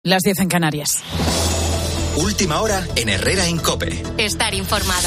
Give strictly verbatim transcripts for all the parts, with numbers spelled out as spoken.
Las diez en Canarias. Última hora en Herrera en COPE. Estar informado.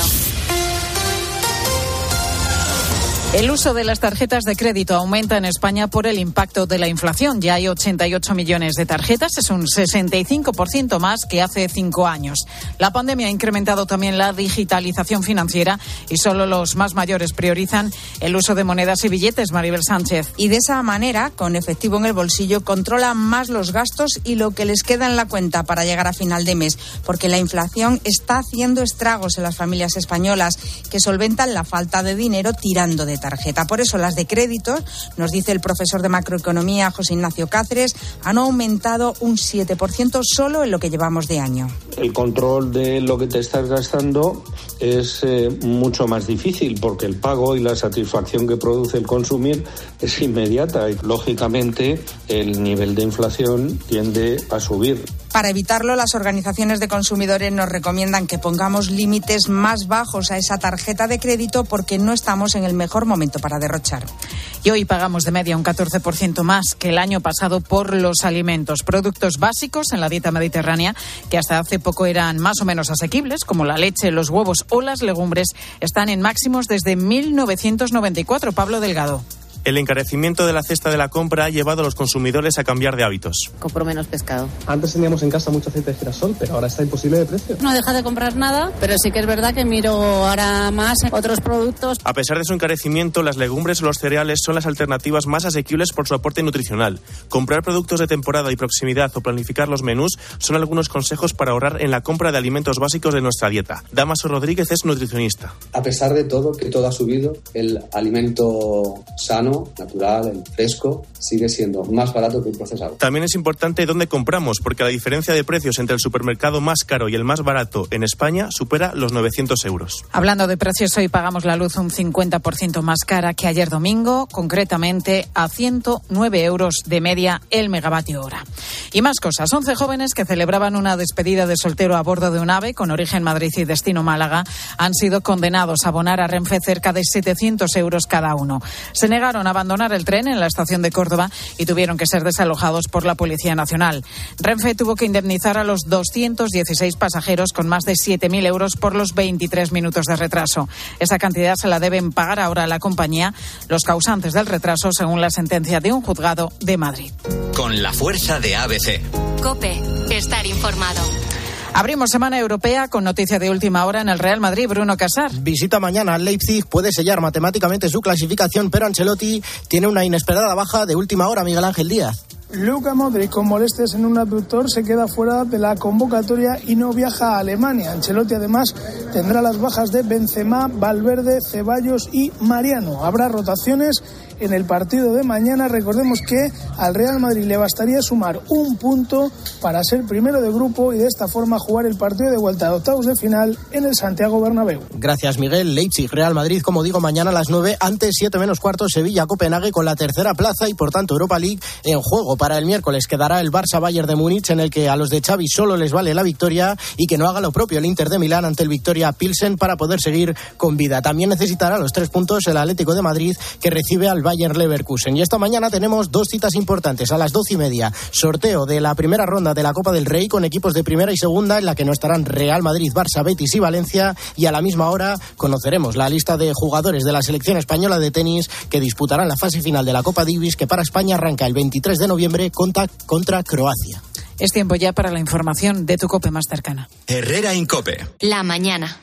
El uso de las tarjetas de crédito aumenta en España por el impacto de la inflación. Ya hay ochenta y ocho millones de tarjetas, es un sesenta y cinco por ciento más que hace cinco años. La pandemia ha incrementado también la digitalización financiera y solo los más mayores priorizan el uso de monedas y billetes. Maribel Sánchez. Y de esa manera, con efectivo en el bolsillo, controlan más los gastos y lo que les queda en la cuenta para llegar a final de mes, porque la inflación está haciendo estragos en las familias españolas que solventan la falta de dinero tirando de tarjeta. Por eso las de créditos, nos dice el profesor de macroeconomía José Ignacio Cáceres, han aumentado un siete por ciento solo en lo que llevamos de año. El control de lo que te estás gastando es eh, mucho más difícil porque el pago y la satisfacción que produce el consumir es inmediata y lógicamente el nivel de inflación tiende a subir. Para evitarlo, las organizaciones de consumidores nos recomiendan que pongamos límites más bajos a esa tarjeta de crédito porque no estamos en el mejor momento para derrochar. Y hoy pagamos de media un catorce por ciento más que el año pasado por los alimentos, productos básicos en la dieta mediterránea que hasta hace poco eran más o menos asequibles, como la leche, los huevos o las legumbres, están en máximos desde mil novecientos noventa y cuatro. Pablo Delgado. El encarecimiento de la cesta de la compra ha llevado a los consumidores a cambiar de hábitos. Compro menos pescado. Antes teníamos en casa mucho aceite de girasol, pero ahora está imposible de precio. No deja de comprar nada, pero sí que es verdad que miro ahora más otros productos. A pesar de su encarecimiento, las legumbres o los cereales son las alternativas más asequibles por su aporte nutricional. Comprar productos de temporada y proximidad o planificar los menús son algunos consejos para ahorrar en la compra de alimentos básicos de nuestra dieta. Damaso Rodríguez es nutricionista. A pesar de todo, que todo ha subido, el alimento sano, natural, el fresco, sigue siendo más barato que el procesado. También es importante dónde compramos, porque la diferencia de precios entre el supermercado más caro y el más barato en España supera los novecientos euros. Hablando de precios, hoy pagamos la luz un cincuenta por ciento más cara que ayer domingo, concretamente a ciento nueve euros de media el megavatio hora. Y más cosas. once jóvenes que celebraban una despedida de soltero a bordo de un AVE con origen Madrid y destino Málaga han sido condenados a abonar a Renfe cerca de setecientos euros cada uno. Se negaron a abandonar el tren en la estación de Córdoba y tuvieron que ser desalojados por la Policía Nacional. Renfe tuvo que indemnizar a los doscientos dieciséis pasajeros con más de siete mil euros por los veintitrés minutos de retraso. Esa cantidad se la deben pagar ahora a la compañía los causantes del retraso, según la sentencia de un juzgado de Madrid. Con la fuerza de A B C. COPE. Estar informado. Abrimos semana europea con noticia de última hora en el Real Madrid. Bruno Casar. Visita mañana al Leipzig, puede sellar matemáticamente su clasificación, pero Ancelotti tiene una inesperada baja de última hora. Miguel Ángel Díaz. Luka Modric, con molestias en un abductor, se queda fuera de la convocatoria y no viaja a Alemania. Ancelotti además tendrá las bajas de Benzema, Valverde, Ceballos y Mariano. Habrá rotaciones en el partido de mañana. Recordemos que al Real Madrid le bastaría sumar un punto para ser primero de grupo y de esta forma jugar el partido de vuelta de octavos de final en el Santiago Bernabéu. Gracias, Miguel. Leipzig, Real Madrid, como digo, mañana a las nueve, antes siete menos cuarto, Sevilla-Copenhague con la tercera plaza y por tanto Europa League en juego. Para el miércoles quedará el Barça-Bayern de Múnich, en el que a los de Xavi solo les vale la victoria y que no haga lo propio el Inter de Milán ante el Victoria Pilsen para poder seguir con vida. También necesitará los tres puntos el Atlético de Madrid, que recibe al Bayer Leverkusen. Y esta mañana tenemos dos citas importantes. A las doce y media, sorteo de la primera ronda de la Copa del Rey con equipos de primera y segunda, en la que no estarán Real Madrid, Barça, Betis y Valencia. Y a la misma hora conoceremos la lista de jugadores de la selección española de tenis que disputarán la fase final de la Copa Davis, que para España arranca el veintitrés de noviembre contra, contra Croacia. Es tiempo ya para la información de tu COPE más cercana. Herrera en COPE. La mañana.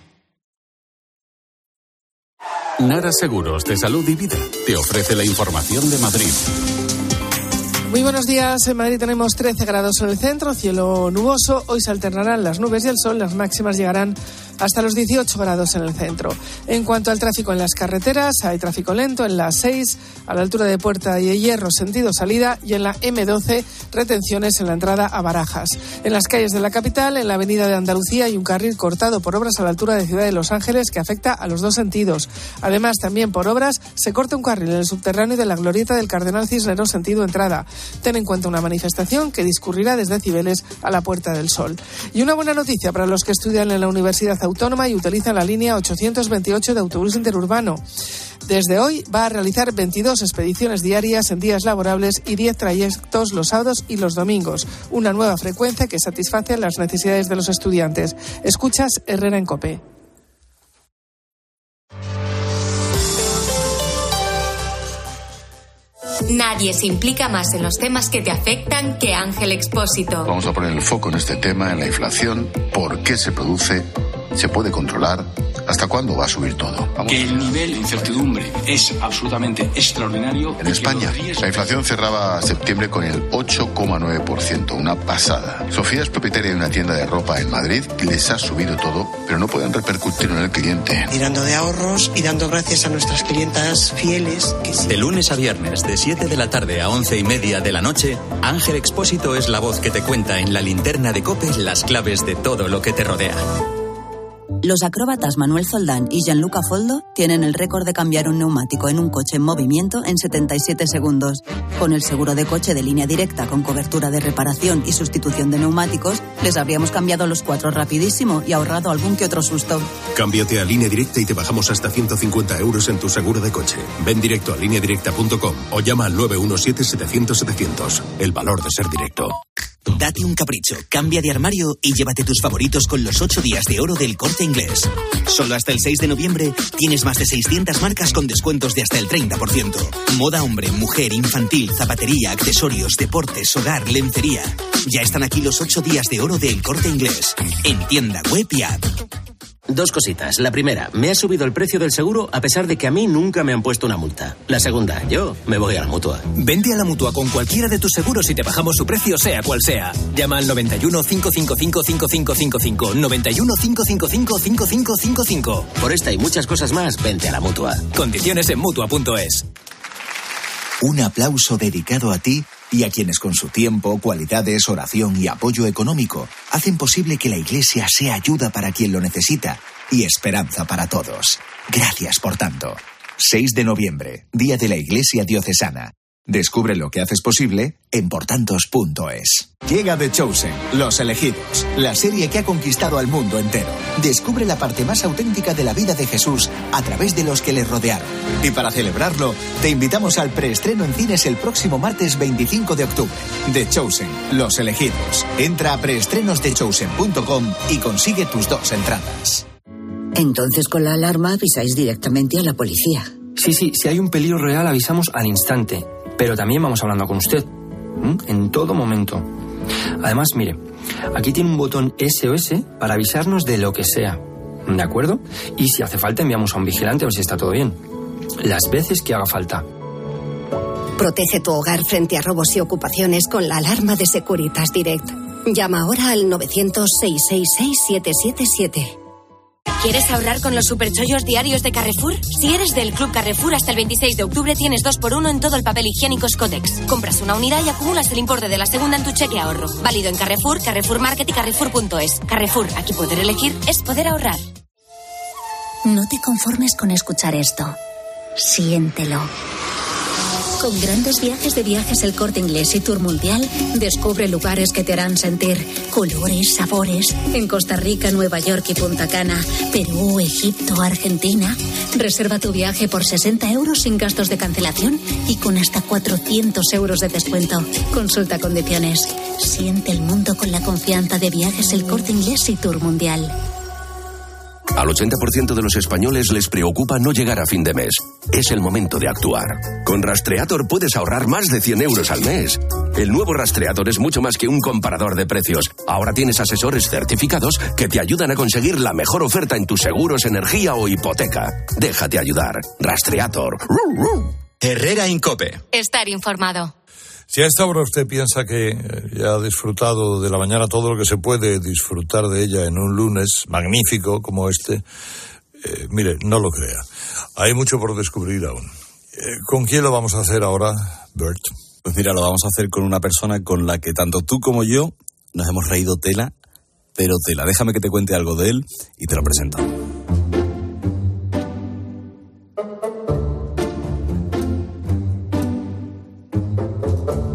Nara Seguros de Salud y Vida te ofrece la información de Madrid. Muy buenos días. En Madrid tenemos trece grados en el centro, cielo nuboso. Hoy se alternarán las nubes y el sol. Las máximas llegarán hasta los dieciocho grados en el centro. En cuanto al tráfico en las carreteras, hay tráfico lento en la A seis, a la altura de Puerta de Hierro, sentido salida, y en la eme doce, retenciones en la entrada a Barajas. En las calles de la capital, en la avenida de Andalucía, hay un carril cortado por obras a la altura de Ciudad de Los Ángeles que afecta a los dos sentidos. Además, también por obras, se corta un carril en el subterráneo de la glorieta del Cardenal Cisneros, sentido entrada. Ten en cuenta una manifestación que discurrirá desde Cibeles a la Puerta del Sol. Y una buena noticia para los que estudian en la Universidad Autónoma autónoma y utiliza la línea ochocientos veintiocho de autobús interurbano. Desde hoy va a realizar veintidós expediciones diarias en días laborables y diez trayectos los sábados y los domingos. Una nueva frecuencia que satisface las necesidades de los estudiantes. Escuchas Herrera en COPE. Nadie se implica más en los temas que te afectan que Ángel Expósito. Vamos a poner el foco en este tema, en la inflación, por qué se produce, se puede controlar, hasta cuándo va a subir todo. Vamos. Que el nivel de incertidumbre es absolutamente extraordinario. En España, la inflación cerraba septiembre con el ocho coma nueve por ciento, una pasada. Sofía es propietaria de una tienda de ropa en Madrid, les ha subido todo, pero no pueden repercutir en el cliente. Tirando de ahorros y dando gracias a nuestras clientas fieles. Que sí. De lunes a viernes, de siete de la tarde a once y media de la noche, Ángel Expósito es la voz que te cuenta en la linterna de COPE las claves de todo lo que te rodea. Los acróbatas Manuel Zoldán y Gianluca Foldo tienen el récord de cambiar un neumático en un coche en movimiento en setenta y siete segundos. Con el seguro de coche de Línea Directa con cobertura de reparación y sustitución de neumáticos, les habríamos cambiado los cuatro rapidísimo y ahorrado algún que otro susto. Cámbiate a Línea Directa y te bajamos hasta ciento cincuenta euros en tu seguro de coche. Ven directo a línea directa punto com o llama al nueve uno siete setecientos setecientos. El valor de ser directo. Date un capricho, cambia de armario y llévate tus favoritos con los ocho días de oro del Corte Inglés. Solo hasta el seis de noviembre tienes más de seiscientas marcas con descuentos de hasta el treinta por ciento. Moda hombre, mujer, infantil, zapatería, accesorios, deportes, hogar, lencería. Ya están aquí los ocho días de oro del Corte Inglés. En tienda web y app. Dos cositas. La primera, me ha subido el precio del seguro a pesar de que a mí nunca me han puesto una multa. La segunda, yo me voy a la Mutua. Vente a la Mutua con cualquiera de tus seguros y te bajamos su precio sea cual sea. Llama al noventa y uno, cinco cinco cinco, cinco cinco cinco cinco, noventa y uno, cinco cinco cinco, cinco cinco cinco cinco. Por esta y muchas cosas más, vente a la Mutua. Condiciones en Mutua punto es. Un aplauso dedicado a ti y a quienes con su tiempo, cualidades, oración y apoyo económico hacen posible que la Iglesia sea ayuda para quien lo necesita y esperanza para todos. Gracias por tanto. seis de noviembre, Día de la Iglesia Diocesana. Descubre lo que haces posible en portantos punto es. Llega The Chosen, Los Elegidos, la serie que ha conquistado al mundo entero. Descubre la parte más auténtica de la vida de Jesús a través de los que le rodearon. Y para celebrarlo, te invitamos al preestreno en cines el próximo martes veinticinco de octubre. The Chosen, Los Elegidos. Entra a preestrenos de chosen punto com y consigue tus dos entradas. Entonces con la alarma avisáis directamente a la policía. Sí, sí, si hay un peligro real avisamos al instante. Pero también vamos hablando con usted, ¿m? En todo momento. Además, mire, aquí tiene un botón S O S para avisarnos de lo que sea, ¿de acuerdo? Y si hace falta enviamos a un vigilante a ver si está todo bien. Las veces que haga falta. Protege tu hogar frente a robos y ocupaciones con la alarma de Securitas Direct. Llama ahora al novecientos, seiscientos sesenta y seis, siete siete siete. ¿Quieres ahorrar con los superchollos diarios de Carrefour? Si eres del Club Carrefour, hasta el veintiséis de octubre tienes dos por uno en todo el papel higiénico Cotex. Compras una unidad y acumulas el importe de la segunda en tu cheque ahorro. Válido en Carrefour, Carrefour Market y Carrefour punto es. Carrefour, aquí poder elegir es poder ahorrar. No te conformes con escuchar esto. Siéntelo. Con grandes viajes de Viajes El Corte Inglés y Tour Mundial, descubre lugares que te harán sentir colores, sabores. En Costa Rica, Nueva York y Punta Cana, Perú, Egipto, Argentina. Reserva tu viaje por sesenta euros sin gastos de cancelación y con hasta cuatrocientos euros de descuento. Consulta condiciones. Siente el mundo con la confianza de Viajes El Corte Inglés y Tour Mundial. Al ochenta por ciento de los españoles les preocupa no llegar a fin de mes. Es el momento de actuar. Con Rastreator puedes ahorrar más de cien euros al mes. El nuevo Rastreator es mucho más que un comparador de precios. Ahora tienes asesores certificados que te ayudan a conseguir la mejor oferta en tus seguros, energía o hipoteca. Déjate ayudar. Rastreator. Herrera en COPE. Estar informado. Si a esta hora usted piensa que ya ha disfrutado de la mañana todo lo que se puede disfrutar de ella en un lunes magnífico como este, eh, mire, no lo crea. Hay mucho por descubrir aún. Eh, ¿Con quién lo vamos a hacer ahora, Bert? Pues mira, lo vamos a hacer con una persona con la que tanto tú como yo nos hemos reído tela, pero tela. Déjame que te cuente algo de él y te lo presento.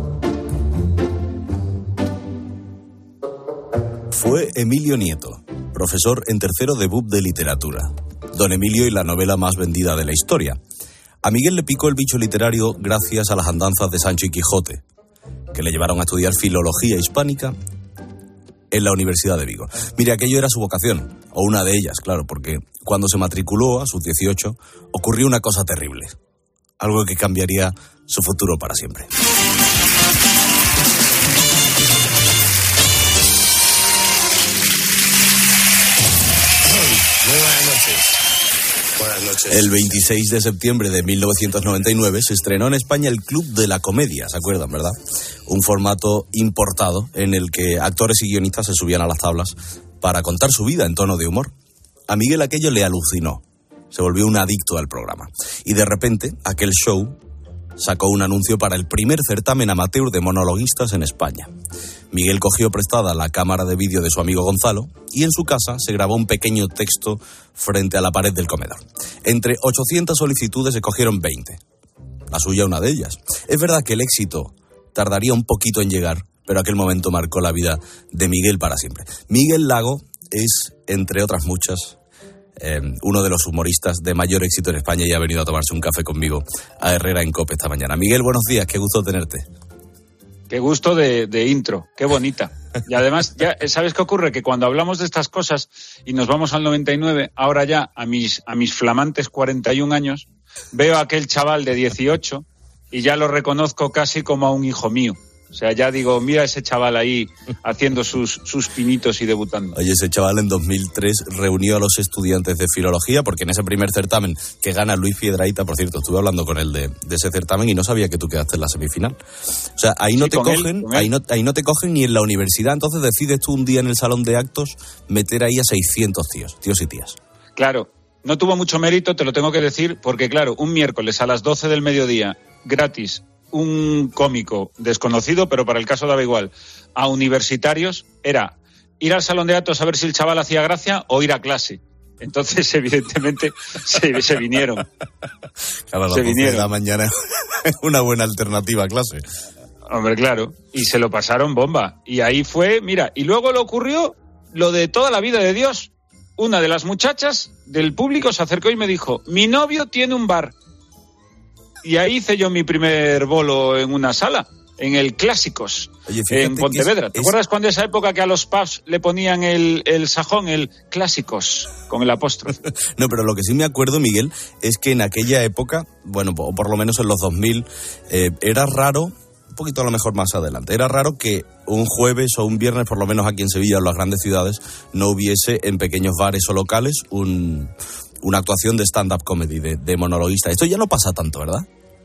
Fue Emilio Nieto, profesor en tercero de B U P de literatura. Don Emilio y la novela más vendida de la historia. A Miguel le picó el bicho literario gracias a las andanzas de Sancho y Quijote, que le llevaron a estudiar filología hispánica en la Universidad de Vigo. Mire, aquello era su vocación, o una de ellas, claro, porque cuando se matriculó a sus dieciocho, ocurrió una cosa terrible, algo que cambiaría su futuro para siempre. Muy buenas noches. Buenas noches. El veintiséis de septiembre de mil novecientos noventa y nueve se estrenó en España el Club de la Comedia, ¿se acuerdan, verdad? Un formato importado en el que actores y guionistas se subían a las tablas para contar su vida en tono de humor. A Miguel aquello le alucinó, se volvió un adicto al programa. Y de repente, aquel show sacó un anuncio para el primer certamen amateur de monologuistas en España. Miguel cogió prestada la cámara de vídeo de su amigo Gonzalo y en su casa se grabó un pequeño texto frente a la pared del comedor. Entre ochocientas solicitudes se cogieron veinte. La suya una de ellas. Es verdad que el éxito tardaría un poquito en llegar, pero aquel momento marcó la vida de Miguel para siempre. Miguel Lago es, entre otras muchas, eh, uno de los humoristas de mayor éxito en España y ha venido a tomarse un café conmigo a Herrera en COPE esta mañana. Miguel, buenos días, qué gusto tenerte. Qué gusto de, de intro, qué bonita. Y además, ya ¿sabes qué ocurre? Que cuando hablamos de estas cosas y nos vamos al noventa y nueve, ahora ya a mis, a mis flamantes cuarenta y un años, veo a aquel chaval de dieciocho y ya lo reconozco casi como a un hijo mío. O sea, ya digo, mira ese chaval ahí haciendo sus, sus pinitos y debutando. Oye, ese chaval en dos mil tres reunió a los estudiantes de filología, porque en ese primer certamen que gana Luis Piedrahita, por cierto, estuve hablando con él de, de ese certamen y no sabía que tú quedaste en la semifinal. O sea, ahí no sí, te cogen, él, ahí no, ahí no te cogen ni en la universidad, entonces decides tú un día en el salón de actos meter ahí a seiscientos tíos, tíos y tías. Claro, no tuvo mucho mérito, te lo tengo que decir, porque claro, un miércoles a las doce del mediodía, gratis, un cómico desconocido, pero para el caso daba igual, a universitarios, era ir al salón de actos a ver si el chaval hacía gracia o ir a clase. Entonces, evidentemente, se, se vinieron. Claro, se vinieron. De la mañana una buena alternativa a clase. Hombre, claro, y se lo pasaron bomba. Y ahí fue, mira, y luego le ocurrió lo de toda la vida de Dios. Una de las muchachas del público se acercó y me dijo, mi novio tiene un bar. Y ahí hice yo mi primer bolo en una sala, en el Clásicos, Oye, en Pontevedra. Es, ¿Te es... acuerdas cuando esa época que a los pubs le ponían el, el sajón, el Clásicos, con el apóstrofe? No, pero lo que sí me acuerdo, Miguel, es que en aquella época, bueno, o por lo menos en los dos mil, eh, era raro, un poquito a lo mejor más adelante, era raro que un jueves o un viernes, por lo menos aquí en Sevilla, en las grandes ciudades, no hubiese en pequeños bares o locales un... una actuación de stand-up comedy, de, de monologuista. Esto ya no pasa tanto, ¿verdad?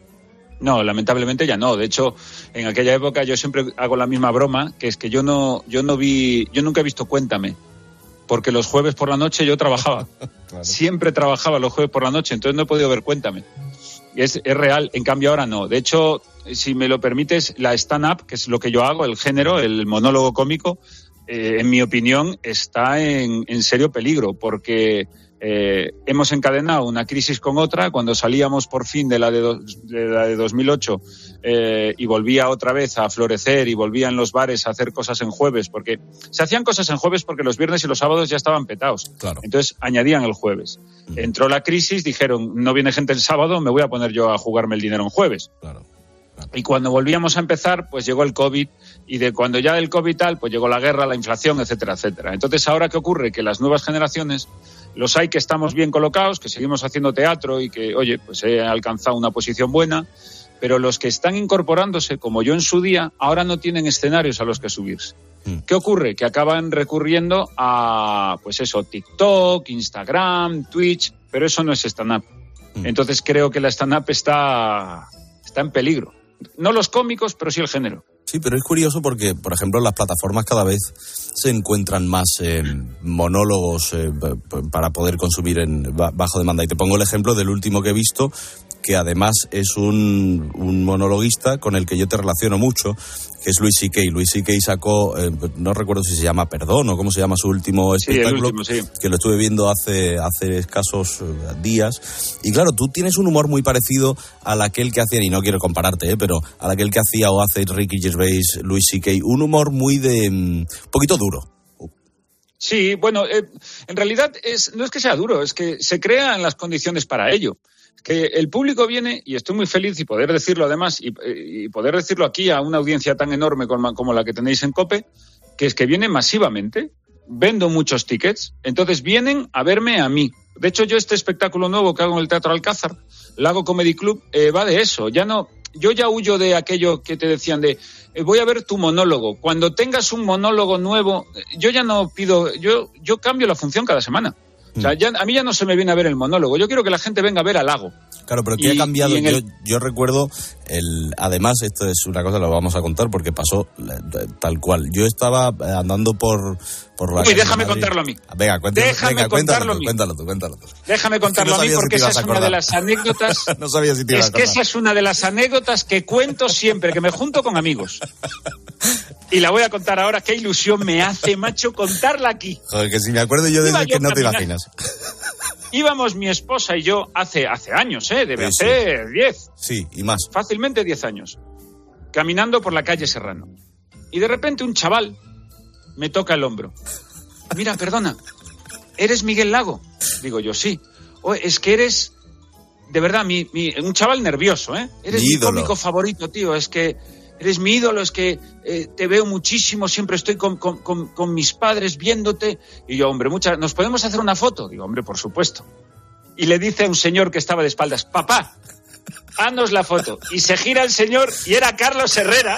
No, lamentablemente ya no. De hecho, en aquella época yo siempre hago la misma broma, que es que yo no, yo no vi, yo nunca he visto Cuéntame, porque los jueves por la noche yo trabajaba. Claro. Siempre trabajaba los jueves por la noche, entonces no he podido ver Cuéntame. Es, es real, en cambio ahora no. De hecho, si me lo permites, la stand-up, que es lo que yo hago, el género, el monólogo cómico, eh, en mi opinión, está en, en serio peligro, porque Eh, hemos encadenado una crisis con otra. Cuando salíamos por fin de la de, do, de, la de dos mil ocho eh, y volvía otra vez a florecer y volvían los bares a hacer cosas en jueves, porque se hacían cosas en jueves porque los viernes y los sábados ya estaban petados. Claro. Entonces añadían el jueves. Uh-huh. Entró la crisis, dijeron, no viene gente el sábado, me voy a poner yo a jugarme el dinero en jueves. Claro. Y cuando volvíamos a empezar, pues llegó el COVID, y de cuando ya del COVID tal, pues llegó la guerra, la inflación, etcétera, etcétera. Entonces, ¿ahora qué ocurre? Que las nuevas generaciones, los hay que estamos bien colocados, que seguimos haciendo teatro y que, oye, pues he alcanzado una posición buena, pero los que están incorporándose, como yo en su día, ahora no tienen escenarios a los que subirse. Mm. ¿Qué ocurre? Que acaban recurriendo a, pues eso, TikTok, Instagram, Twitch, pero eso no es stand-up. Mm. Entonces creo que la stand-up está, está en peligro. No los cómicos, pero sí el género. Sí, pero es curioso porque, por ejemplo, en las plataformas cada vez se encuentran más eh, monólogos eh, para poder consumir en bajo demanda. Y te pongo el ejemplo del último que he visto, que además es un, un monologuista con el que yo te relaciono mucho, que es Louis C K. Louis C K sacó, eh, no recuerdo si se llama Perdón o cómo se llama su último espectáculo, sí, el último, sí. Que lo estuve viendo hace, hace escasos días. Y claro, tú tienes un humor muy parecido al aquel que hacían, y no quiero compararte, eh, pero al aquel que hacía o hace Ricky Gervais, Louis C K, un humor muy de... un poquito duro. Sí, bueno, eh, en realidad es, no es que sea duro, es que se crean las condiciones para ello. Que el público viene, y estoy muy feliz y poder decirlo además, y, y poder decirlo aquí a una audiencia tan enorme como, como la que tenéis en COPE, que es que viene masivamente. Vendo muchos tickets, entonces vienen a verme a mí. De hecho, yo este espectáculo nuevo que hago en el Teatro Alcázar, Lago Comedy Club, eh, va de eso. Ya no, yo ya huyo de aquello que te decían de eh, voy a ver tu monólogo. Cuando tengas un monólogo nuevo, yo ya no pido, yo, yo cambio la función cada semana. O sea, ya, a mí ya no se me viene a ver el monólogo. Yo quiero que la gente venga a ver a Lago. Claro, pero ¿qué y, ha cambiado? El... Yo, yo recuerdo, el, además, esto es una cosa que lo vamos a contar porque pasó tal cual. Yo estaba andando por, por la... Uy, déjame contarlo a mí. Venga, cuéntalo, déjame venga, contarlo cuéntalo, tú, cuéntalo tú, cuéntalo tú. Déjame contarlo es que no a mí porque si esa es una de las anécdotas... no sabía si te ibas Es que esa es una de las anécdotas que cuento siempre, que me junto con amigos. Y la voy a contar ahora. Qué ilusión me hace, macho, contarla aquí. Joder, que si me acuerdo yo de eso que no te imaginas. Íbamos mi esposa y yo hace hace años, ¿eh? Debe sí, hacer diez. Sí, y más. Fácilmente diez años. Caminando por la calle Serrano. Y de repente un chaval me toca el hombro. Mira, perdona, ¿eres Miguel Lago? Digo yo, sí. Oh, es que eres, de verdad, mi, mi, un chaval nervioso, ¿eh? Eres mi, mi cómico favorito, tío. Es que eres mi ídolo, es que eh, te veo muchísimo, siempre estoy con, con, con, con mis padres viéndote. Y yo, hombre, mucha, ¿nos podemos hacer una foto? Digo, hombre, por supuesto. Y le dice a un señor que estaba de espaldas, papá, haznos la foto. Y se gira el señor y era Carlos Herrera.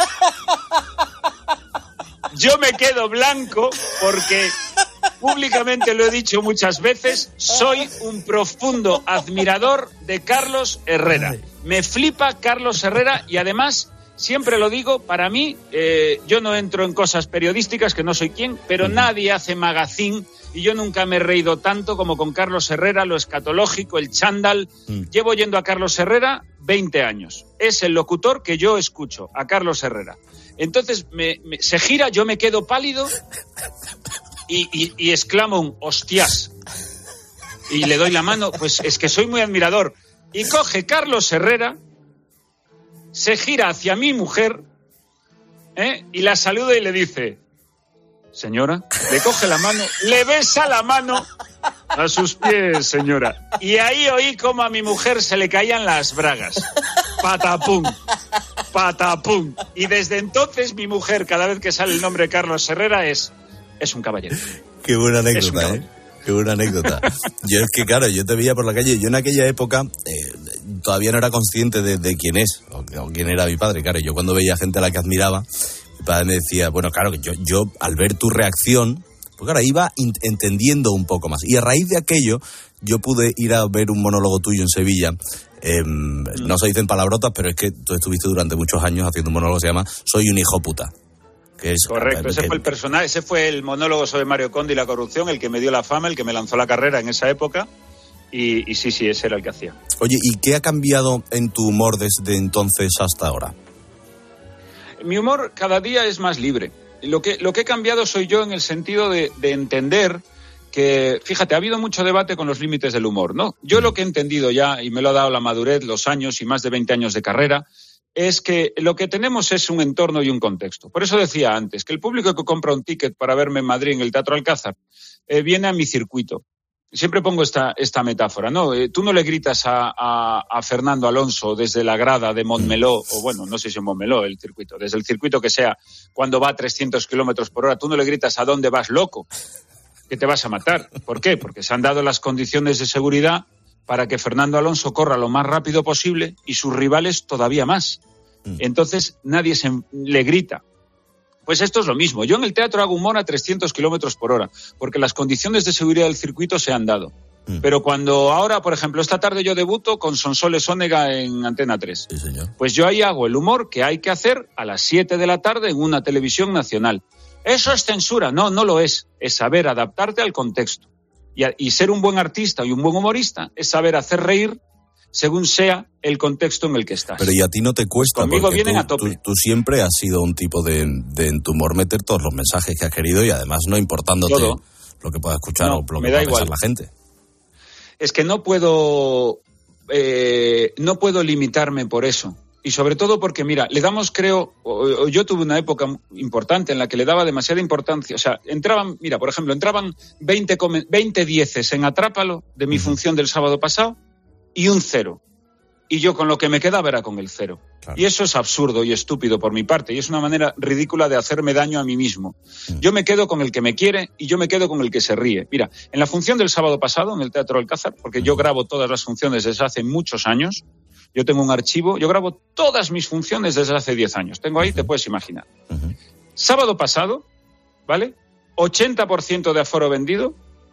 Yo me quedo blanco porque públicamente lo he dicho muchas veces, soy un profundo admirador de Carlos Herrera. Me flipa Carlos Herrera y además... Siempre lo digo, para mí, eh, yo no entro en cosas periodísticas, que no soy quien, pero uh-huh. nadie hace magazine y yo nunca me he reído tanto como con Carlos Herrera, lo escatológico, el chándal. Uh-huh. Llevo yendo a Carlos Herrera veinte años. Es el locutor que yo escucho, a Carlos Herrera. Entonces me, me, se gira, yo me quedo pálido y, y, y exclamo un hostias. Y le doy la mano, pues es que soy muy admirador. Y coge Carlos Herrera... Se gira hacia mi mujer ¿eh? y la saluda y le dice, señora, le coge la mano, le besa la mano a sus pies, señora. Y ahí oí como a mi mujer se le caían las bragas. Patapum, patapum. Y desde entonces mi mujer, cada vez que sale el nombre de Carlos Herrera, es, es un caballero. Qué buena anécdota, ¿eh? Qué buena anécdota. Yo es que, claro, yo te veía por la calle, yo en aquella época eh, todavía no era consciente de, de quién es, o, o quién era mi padre. Claro, yo cuando veía gente a la que admiraba, mi padre me decía, bueno, claro, que yo, yo al ver tu reacción, pues claro, iba in- entendiendo un poco más. Y a raíz de aquello, yo pude ir a ver un monólogo tuyo en Sevilla. Eh, no se dicen palabrotas, pero es que tú estuviste durante muchos años haciendo un monólogo que se llama Soy un hijo puta. Que es, correcto, ese que... fue el personaje, ese fue el monólogo sobre Mario Conde y la corrupción, el que me dio la fama, el que me lanzó la carrera en esa época, y, y sí, sí, ese era el que hacía. Oye, ¿y qué ha cambiado en tu humor desde entonces hasta ahora? Mi humor cada día es más libre. Lo que, lo que he cambiado soy yo en el sentido de, de entender que, fíjate, ha habido mucho debate con los límites del humor, ¿no? Yo lo que he entendido ya, y me lo ha dado la madurez, los años y más de veinte años de carrera, es que lo que tenemos es un entorno y un contexto. Por eso decía antes que el público que compra un ticket para verme en Madrid en el Teatro Alcázar eh, viene a mi circuito. Siempre pongo esta, esta metáfora, ¿no? Eh, tú no le gritas a, a, a Fernando Alonso desde la grada de Montmeló, o bueno, no sé si en Montmeló el circuito, desde el circuito que sea, cuando va a trescientos kilómetros por hora, tú no le gritas a dónde vas, loco, que te vas a matar. ¿Por qué? Porque se han dado las condiciones de seguridad para que Fernando Alonso corra lo más rápido posible y sus rivales todavía más. Entonces nadie se le grita. Pues esto es lo mismo. Yo en el teatro hago humor a trescientos kilómetros por hora, porque las condiciones de seguridad del circuito se han dado. Mm. Pero cuando ahora, por ejemplo, esta tarde yo debuto con Sonsoles Onega en Antena tres. Sí, señor. Pues yo ahí hago el humor que hay que hacer a las siete de la tarde en una televisión nacional. ¿Eso es censura? No, no lo es. Es saber adaptarte al contexto. Y, a, y ser un buen artista y un buen humorista es saber hacer reír según sea el contexto en el que estás. Pero y a ti no te cuesta. Conmigo vienen tú, a tope. Tú, tú siempre has sido un tipo de, de en tu humor meter todos los mensajes que has querido y además no importándote todo lo que pueda escuchar no, o lo me que da pueda igual. pensar la gente. Es que no puedo, eh, no puedo limitarme por eso. Y sobre todo porque, mira, le damos, creo, o, o yo tuve una época importante en la que le daba demasiada importancia. O sea, entraban, mira, por ejemplo, entraban veinte, veinte dieces en Atrápalo de mi función del sábado pasado y un cero. Y yo con lo que me quedaba era con el cero. Claro. Y eso es absurdo y estúpido por mi parte. Y es una manera ridícula de hacerme daño a mí mismo. Mm. Yo me quedo con el que me quiere y yo me quedo con el que se ríe. Mira, en la función del sábado pasado, en el Teatro Alcázar, porque mm. yo grabo todas las funciones desde hace muchos años, yo tengo un archivo, yo grabo todas mis funciones desde hace diez años. Tengo ahí, uh-huh. te puedes imaginar. Uh-huh. Sábado pasado, ¿vale? ochenta por ciento de aforo vendido,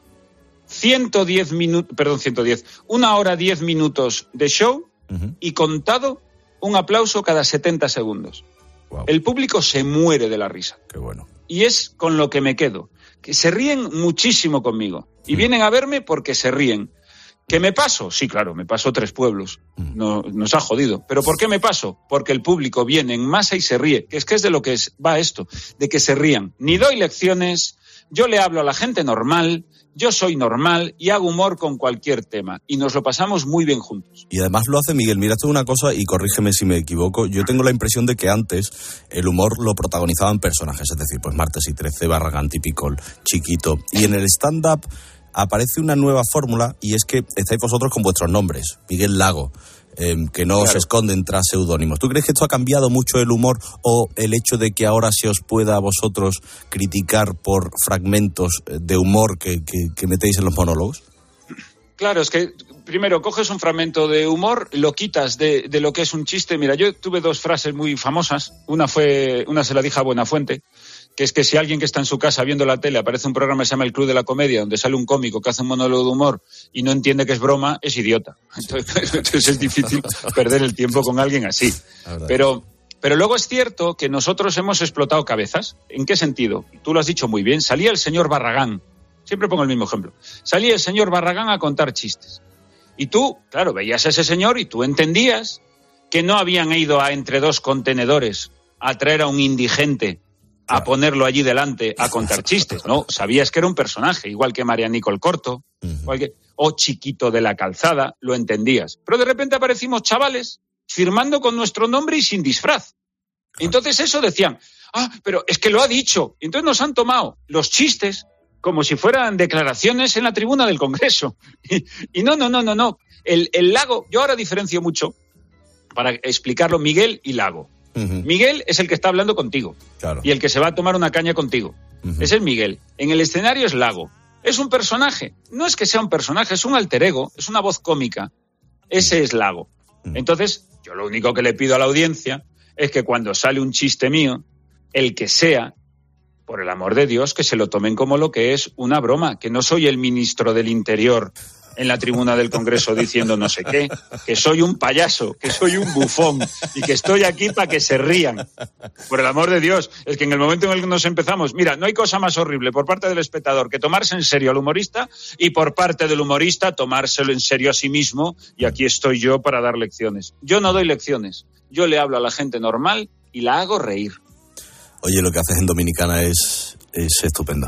ciento diez minutos, perdón, ciento diez, una hora diez minutos de show, uh-huh. y contado un aplauso cada setenta segundos. Wow. El público se muere de la risa. Qué bueno. Y es con lo que me quedo. Que se ríen muchísimo conmigo. Y uh-huh. vienen a verme porque se ríen. ¿Que me paso? Sí, claro, me paso tres pueblos. No, nos ha jodido. ¿Pero por qué me paso? Porque el público viene en masa y se ríe. Que es que es de lo que es, va esto, de que se rían. Ni doy lecciones, yo le hablo a la gente normal, yo soy normal y hago humor con cualquier tema. Y nos lo pasamos muy bien juntos. Y además lo hace Miguel. Mira, esto es una cosa, y corrígeme si me equivoco, yo tengo la impresión de que antes el humor lo protagonizaban personajes. Es decir, pues Martes y Trece, Barragán, Tipicol, Chiquito. Y en el stand-up aparece una nueva fórmula, y es que estáis vosotros con vuestros nombres, Miguel Lago, eh, que no claro. os esconden tras seudónimos. ¿Tú crees que esto ha cambiado mucho el humor, o el hecho de que ahora se os pueda a vosotros criticar por fragmentos de humor que, que, que metéis en los monólogos? Claro, es que primero coges un fragmento de humor, lo quitas de, de lo que es un chiste. Mira, yo tuve dos frases muy famosas. Una fue, una se la dije a Buenafuente, que es que si alguien que está en su casa viendo la tele aparece un programa que se llama El Club de la Comedia, donde sale un cómico que hace un monólogo de humor y no entiende que es broma, es idiota. Entonces, entonces es difícil perder el tiempo con alguien así. Pero, pero luego es cierto que nosotros hemos explotado cabezas. ¿En qué sentido? Tú lo has dicho muy bien. Salía el señor Barragán. Siempre pongo el mismo ejemplo. Salía el señor Barragán a contar chistes. Y tú, claro, veías a ese señor y tú entendías que no habían ido a entre dos contenedores a traer a un indigente a ponerlo allí delante a contar chistes, ¿no? Sabías que era un personaje, igual que Marianico el Corto, igual que, o Chiquito de la Calzada, lo entendías. Pero de repente aparecimos chavales firmando con nuestro nombre y sin disfraz. Entonces eso decían, ah, pero es que lo ha dicho. Y entonces nos han tomado los chistes como si fueran declaraciones en la tribuna del Congreso. Y, y no, no, no, no, no. El, el Lago, yo ahora diferencio mucho, para explicarlo, Miguel y Lago. Uh-huh. Miguel es el que está hablando contigo. Claro. Y el que se va a tomar una caña contigo. Uh-huh. Ese es Miguel. En el escenario es Lago. Es un personaje. No es que sea un personaje, es un alter ego, es una voz cómica. Ese es Lago. Uh-huh. Entonces, yo lo único que le pido a la audiencia es que cuando sale un chiste mío, el que sea, por el amor de Dios, que se lo tomen como lo que es, una broma. Que no soy el ministro del Interior en la tribuna del Congreso diciendo no sé qué, que soy un payaso, que soy un bufón y que estoy aquí para que se rían. Por el amor de Dios, es que en el momento en el que nos empezamos, mira, no hay cosa más horrible por parte del espectador que tomarse en serio al humorista, y por parte del humorista tomárselo en serio a sí mismo, y aquí estoy yo para dar lecciones. Yo no doy lecciones, yo le hablo a la gente normal y la hago reír. Oye, lo que haces en Dominicana es, es estupendo.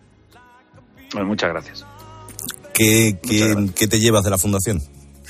Bueno, muchas gracias. ¿Qué, qué, ¿Qué te llevas de la fundación?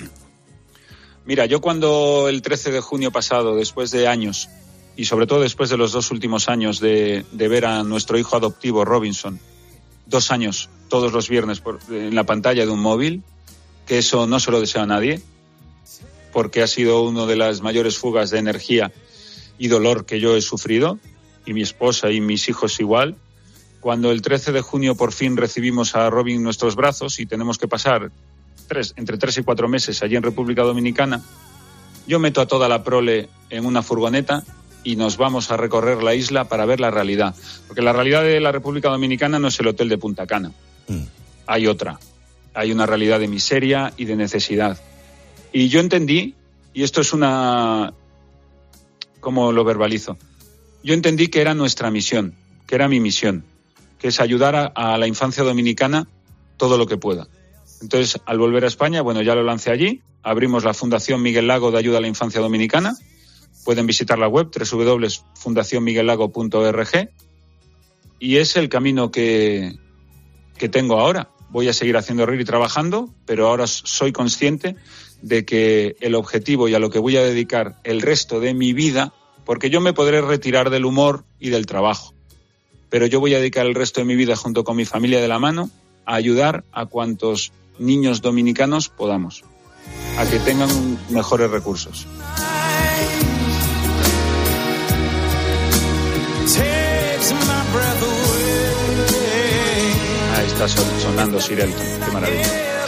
Mira, yo cuando el trece de junio pasado, después de años, y sobre todo después de los dos últimos años de, de ver a nuestro hijo adoptivo Robinson, dos años todos los viernes por, en la pantalla de un móvil, que eso no se lo deseo a nadie, porque ha sido una de las mayores fugas de energía y dolor que yo he sufrido, y mi esposa y mis hijos igual. Cuando el trece de junio por fin recibimos a Robin en nuestros brazos y tenemos que pasar tres, entre tres y cuatro meses allí en República Dominicana, yo meto a toda la prole en una furgoneta y nos vamos a recorrer la isla para ver la realidad. Porque la realidad de la República Dominicana no es el hotel de Punta Cana. Mm. Hay otra. Hay una realidad de miseria y de necesidad. Y yo entendí, y esto es una... ¿Cómo lo verbalizo? Yo entendí que era nuestra misión, que era mi misión, que es ayudar a, a la infancia dominicana todo lo que pueda. Entonces, al volver a España, bueno, ya lo lancé allí, abrimos la Fundación Miguel Lago de Ayuda a la Infancia Dominicana, pueden visitar la web doble u doble u doble u punto fundación miguel lago punto org, y es el camino que, que tengo ahora. Voy a seguir haciendo reír y trabajando, pero ahora soy consciente de que el objetivo y a lo que voy a dedicar el resto de mi vida, porque yo me podré retirar del humor y del trabajo, pero yo voy a dedicar el resto de mi vida junto con mi familia de la mano a ayudar a cuantos niños dominicanos podamos, a que tengan mejores recursos. Ahí está sonando Sir Elton, qué maravilla.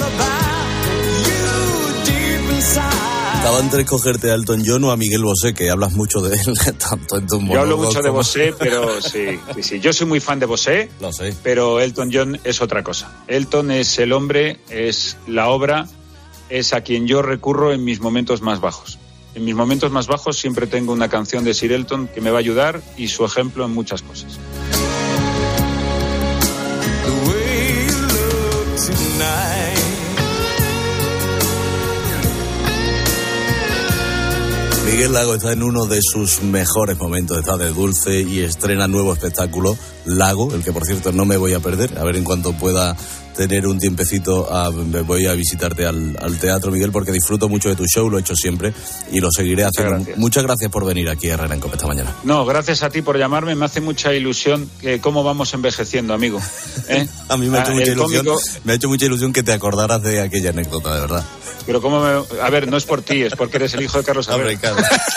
Estaba entre escogerte a Elton John o a Miguel Bosé, que hablas mucho de él, tanto en tu monólogo. Yo hablo mucho de como... Bosé, pero sí, sí, sí. Yo soy muy fan de Bosé, Lo sé. Pero Elton John es otra cosa. Elton es el hombre, es la obra, es a quien yo recurro en mis momentos más bajos. En mis momentos más bajos siempre tengo una canción de Sir Elton que me va a ayudar y su ejemplo en muchas cosas. Miguel Lago está en uno de sus mejores momentos, está de dulce y estrena nuevo espectáculo, Lago, el que por cierto no me voy a perder, a ver en cuanto pueda tener un tiempecito, a, voy a visitarte al, al teatro, Miguel, porque disfruto mucho de tu show, lo he hecho siempre y lo seguiré haciendo. Muchas gracias, Muchas gracias por venir aquí a Herrera en Cope esta mañana. No, gracias a ti por llamarme, me hace mucha ilusión que cómo vamos envejeciendo, amigo. ¿Eh? A mí me ha hecho Ah, mucha el ilusión, cómico... me ha hecho mucha ilusión que te acordaras de aquella anécdota, de verdad. Pero cómo me... A ver, no es por ti, es porque eres el hijo de Carlos Alberto.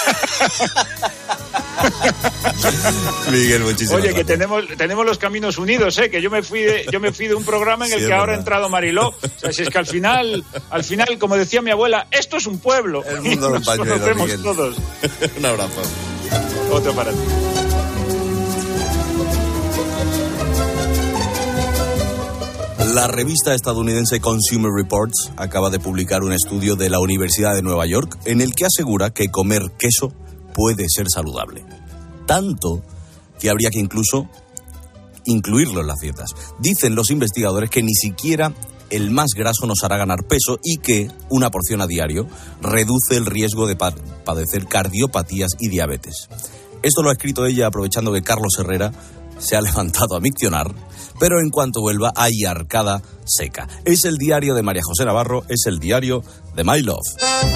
Miguel, muchísimas Oye, gracias. que tenemos tenemos los caminos unidos, ¿eh? Que yo me fui de yo me fui de un programa en el Sí, que es ahora verdad. ha entrado Mariló. O sea, si es que al final, al final, como decía mi abuela, esto es un pueblo. El mundo de un Nos pañuelo, conocemos Miguel. todos. Un abrazo. Otro para ti. La revista estadounidense Consumer Reports acaba de publicar un estudio de la Universidad de Nueva York en el que asegura que comer queso puede ser saludable. Tanto que habría que incluso incluirlo en las dietas. Dicen los investigadores que ni siquiera el más graso nos hará ganar peso y que una porción a diario reduce el riesgo de pa- padecer cardiopatías y diabetes. Esto lo ha escrito ella aprovechando que Carlos Herrera se ha levantado a miccionar, pero en cuanto vuelva hay arcada seca. Es el diario de María José Navarro, es el diario de My Love.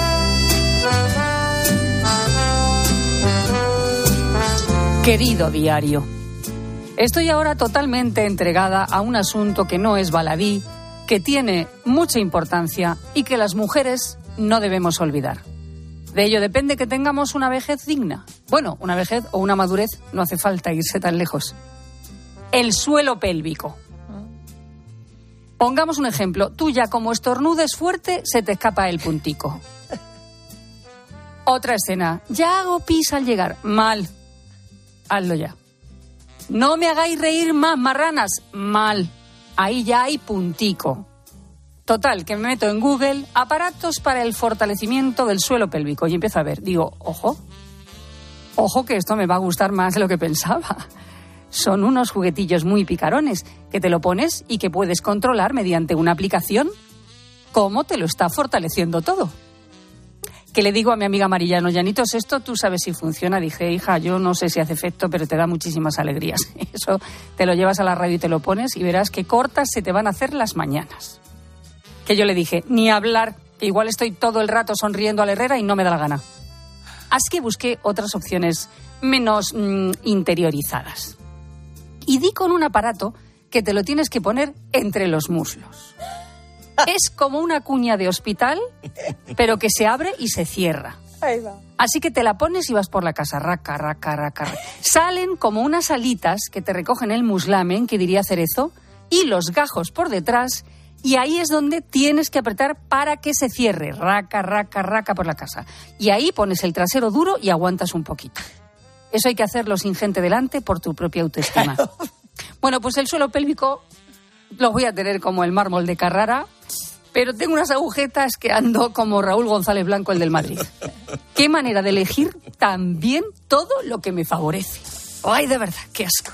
Querido diario, estoy ahora totalmente entregada a un asunto que no es baladí, que tiene mucha importancia y que las mujeres no debemos olvidar. De ello depende que tengamos una vejez digna. Bueno, una vejez o una madurez, no hace falta irse tan lejos. El suelo pélvico. Pongamos un ejemplo. Tú ya como estornudes fuerte, se te escapa el puntico. Otra escena. Ya hago pis al llegar. Mal. Hazlo ya. No me hagáis reír más, marranas. Mal. Ahí ya hay puntico. Total, que me meto en Google, aparatos para el fortalecimiento del suelo pélvico, y empiezo a ver. Digo, ojo, ojo que esto me va a gustar más de lo que pensaba. Son unos juguetillos muy picarones que te lo pones y que puedes controlar mediante una aplicación cómo te lo está fortaleciendo todo. Que le digo a mi amiga Marillano, Llanitos, esto tú sabes si funciona. Dije, hija, yo no sé si hace efecto, pero te da muchísimas alegrías. Eso te lo llevas a la radio y te lo pones y verás que cortas se te van a hacer las mañanas. Que yo le dije, ni hablar, que igual estoy todo el rato sonriendo al Herrera y no me da la gana. Así que busqué otras opciones menos mmm, interiorizadas. Y di con un aparato que te lo tienes que poner entre los muslos. Es como una cuña de hospital, pero que se abre y se cierra. Ahí va. Así que te la pones y vas por la casa, raca, raca, raca, raca. Salen como unas alitas que te recogen el muslamen, que diría Cerezo, y los gajos por detrás, y ahí es donde tienes que apretar para que se cierre, raca, raca, raca por la casa. Y ahí pones el trasero duro y aguantas un poquito. Eso hay que hacerlo sin gente delante por tu propia autoestima. Bueno, pues el suelo pélvico lo voy a tener como el mármol de Carrara, pero tengo unas agujetas que ando como Raúl González Blanco, el del Madrid. Qué manera de elegir también todo lo que me favorece. Ay, de verdad, qué asco.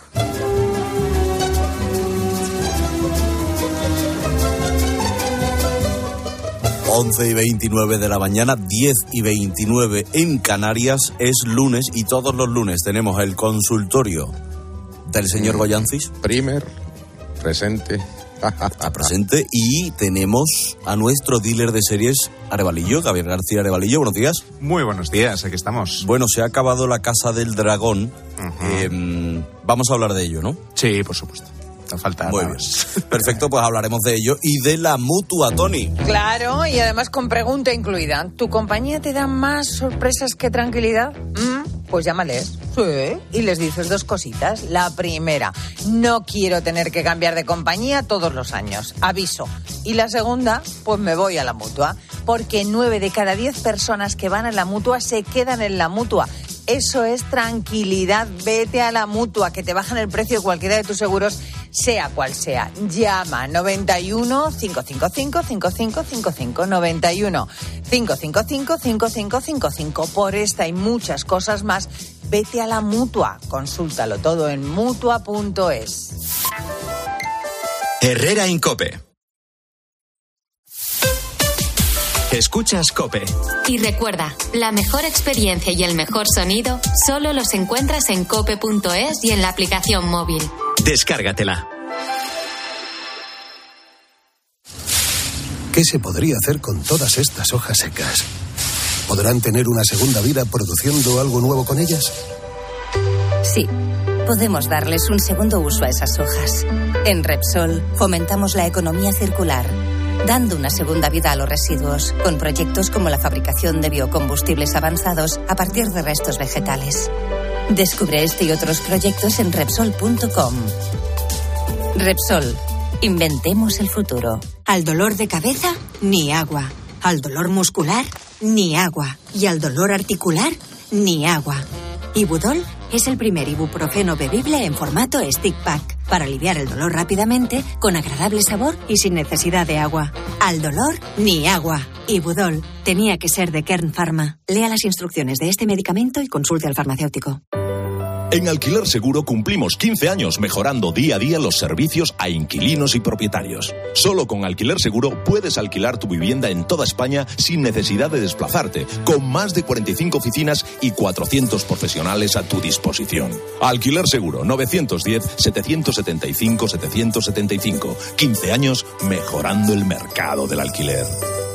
once y veintinueve de la mañana, diez y veintinueve en Canarias, es lunes y todos los lunes tenemos el consultorio del señor Goyancis. Primer, presente. Está presente. Y tenemos a nuestro dealer de series, Arevalillo, Javier García Arevalillo. Buenos días. Muy buenos días, aquí estamos. Bueno, se ha acabado La Casa del Dragón. Uh-huh. Eh, vamos a hablar de ello, ¿no? Sí, por supuesto. No falta Muy nada. bien. Perfecto, pues hablaremos de ello y de la mutua, Tony. Claro, y además con pregunta incluida. ¿Tu compañía te da más sorpresas que tranquilidad? ¿Mm? Pues llámales. Sí. Y les dices dos cositas. La primera, no quiero tener que cambiar de compañía todos los años. Aviso. Y la segunda, pues me voy a la mutua. Porque nueve de cada diez personas que van a la mutua se quedan en la mutua. Eso es tranquilidad. Vete a la mutua, que te bajan el precio de cualquiera de tus seguros, sea cual sea. Llama noventa y uno, cinco cinco cinco, cinco cinco cinco cinco, noventa y uno, cinco cinco cinco, cinco cinco cinco cinco. Por esta y muchas cosas más, vete a la mutua. Consúltalo todo en mutua punto es. Herrera Incope. Escuchas COPE. Y recuerda, la mejor experiencia y el mejor sonido solo los encuentras en cope punto es y en la aplicación móvil. Descárgatela. ¿Qué se podría hacer con todas estas hojas secas? ¿Podrán tener una segunda vida produciendo algo nuevo con ellas? Sí, podemos darles un segundo uso a esas hojas. En Repsol fomentamos la economía circular, dando una segunda vida a los residuos, con proyectos como la fabricación de biocombustibles avanzados a partir de restos vegetales. Descubre este y otros proyectos en Repsol punto com. Repsol, inventemos el futuro. Al dolor de cabeza, ni agua. Al dolor muscular, ni agua. Y al dolor articular, ni agua. Ibudol es el primer ibuprofeno bebible en formato stick pack, para aliviar el dolor rápidamente, con agradable sabor y sin necesidad de agua. Al dolor, ni agua. Ibudol tenía que ser de Kern Pharma. Lea las instrucciones de este medicamento y consulte al farmacéutico. En Alquiler Seguro cumplimos quince años mejorando día a día los servicios a inquilinos y propietarios. Solo con Alquiler Seguro puedes alquilar tu vivienda en toda España sin necesidad de desplazarte, con más de cuarenta y cinco oficinas y cuatrocientos profesionales a tu disposición. Alquiler Seguro, novecientos diez, setecientos setenta y cinco, setecientos setenta y cinco. quince años mejorando el mercado del alquiler.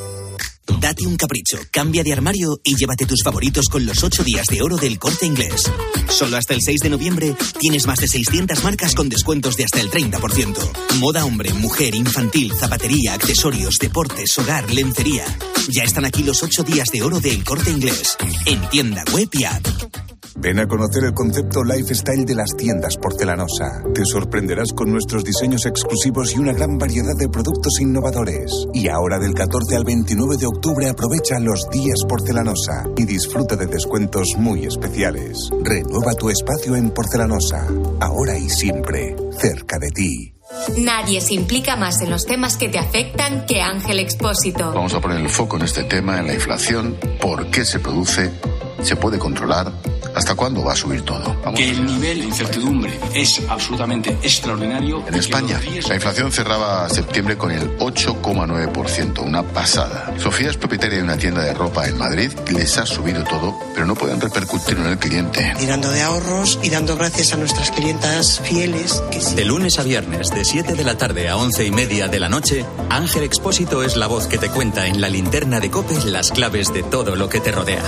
Date un capricho, cambia de armario y llévate tus favoritos con los ocho días de oro del Corte Inglés. Solo hasta el seis de noviembre tienes más de seiscientas marcas con descuentos de hasta el treinta por ciento. Moda hombre, mujer, infantil, zapatería, accesorios, deportes, hogar, lencería. Ya están aquí los ocho días de oro del Corte Inglés. En tienda web y app. Ven a conocer el concepto lifestyle de las tiendas Porcelanosa. Te sorprenderás con nuestros diseños exclusivos y una gran variedad de productos innovadores. Y ahora del catorce al veintinueve de octubre aprovecha los días Porcelanosa y disfruta de descuentos muy especiales. Renueva tu espacio en Porcelanosa, ahora y siempre, cerca de ti. Nadie se implica más en los temas que te afectan que Ángel Expósito. Vamos a poner el foco en este tema, en la inflación, por qué se produce, se puede controlar, hasta cuándo va a subir todo. Vamos que el nivel de incertidumbre es absolutamente extraordinario. En España, la inflación cerraba septiembre con el ocho coma nueve por ciento, una pasada. Sofía es propietaria de una tienda de ropa en Madrid, les ha subido todo, pero no pueden repercutirlo en el cliente. Tirando de ahorros y dando gracias a nuestras clientas fieles. Que sí. De lunes a viernes, de siete de la tarde a once y media de la noche, Ángel Expósito es la voz que te cuenta en la linterna de COPE las claves de todo lo que te rodea.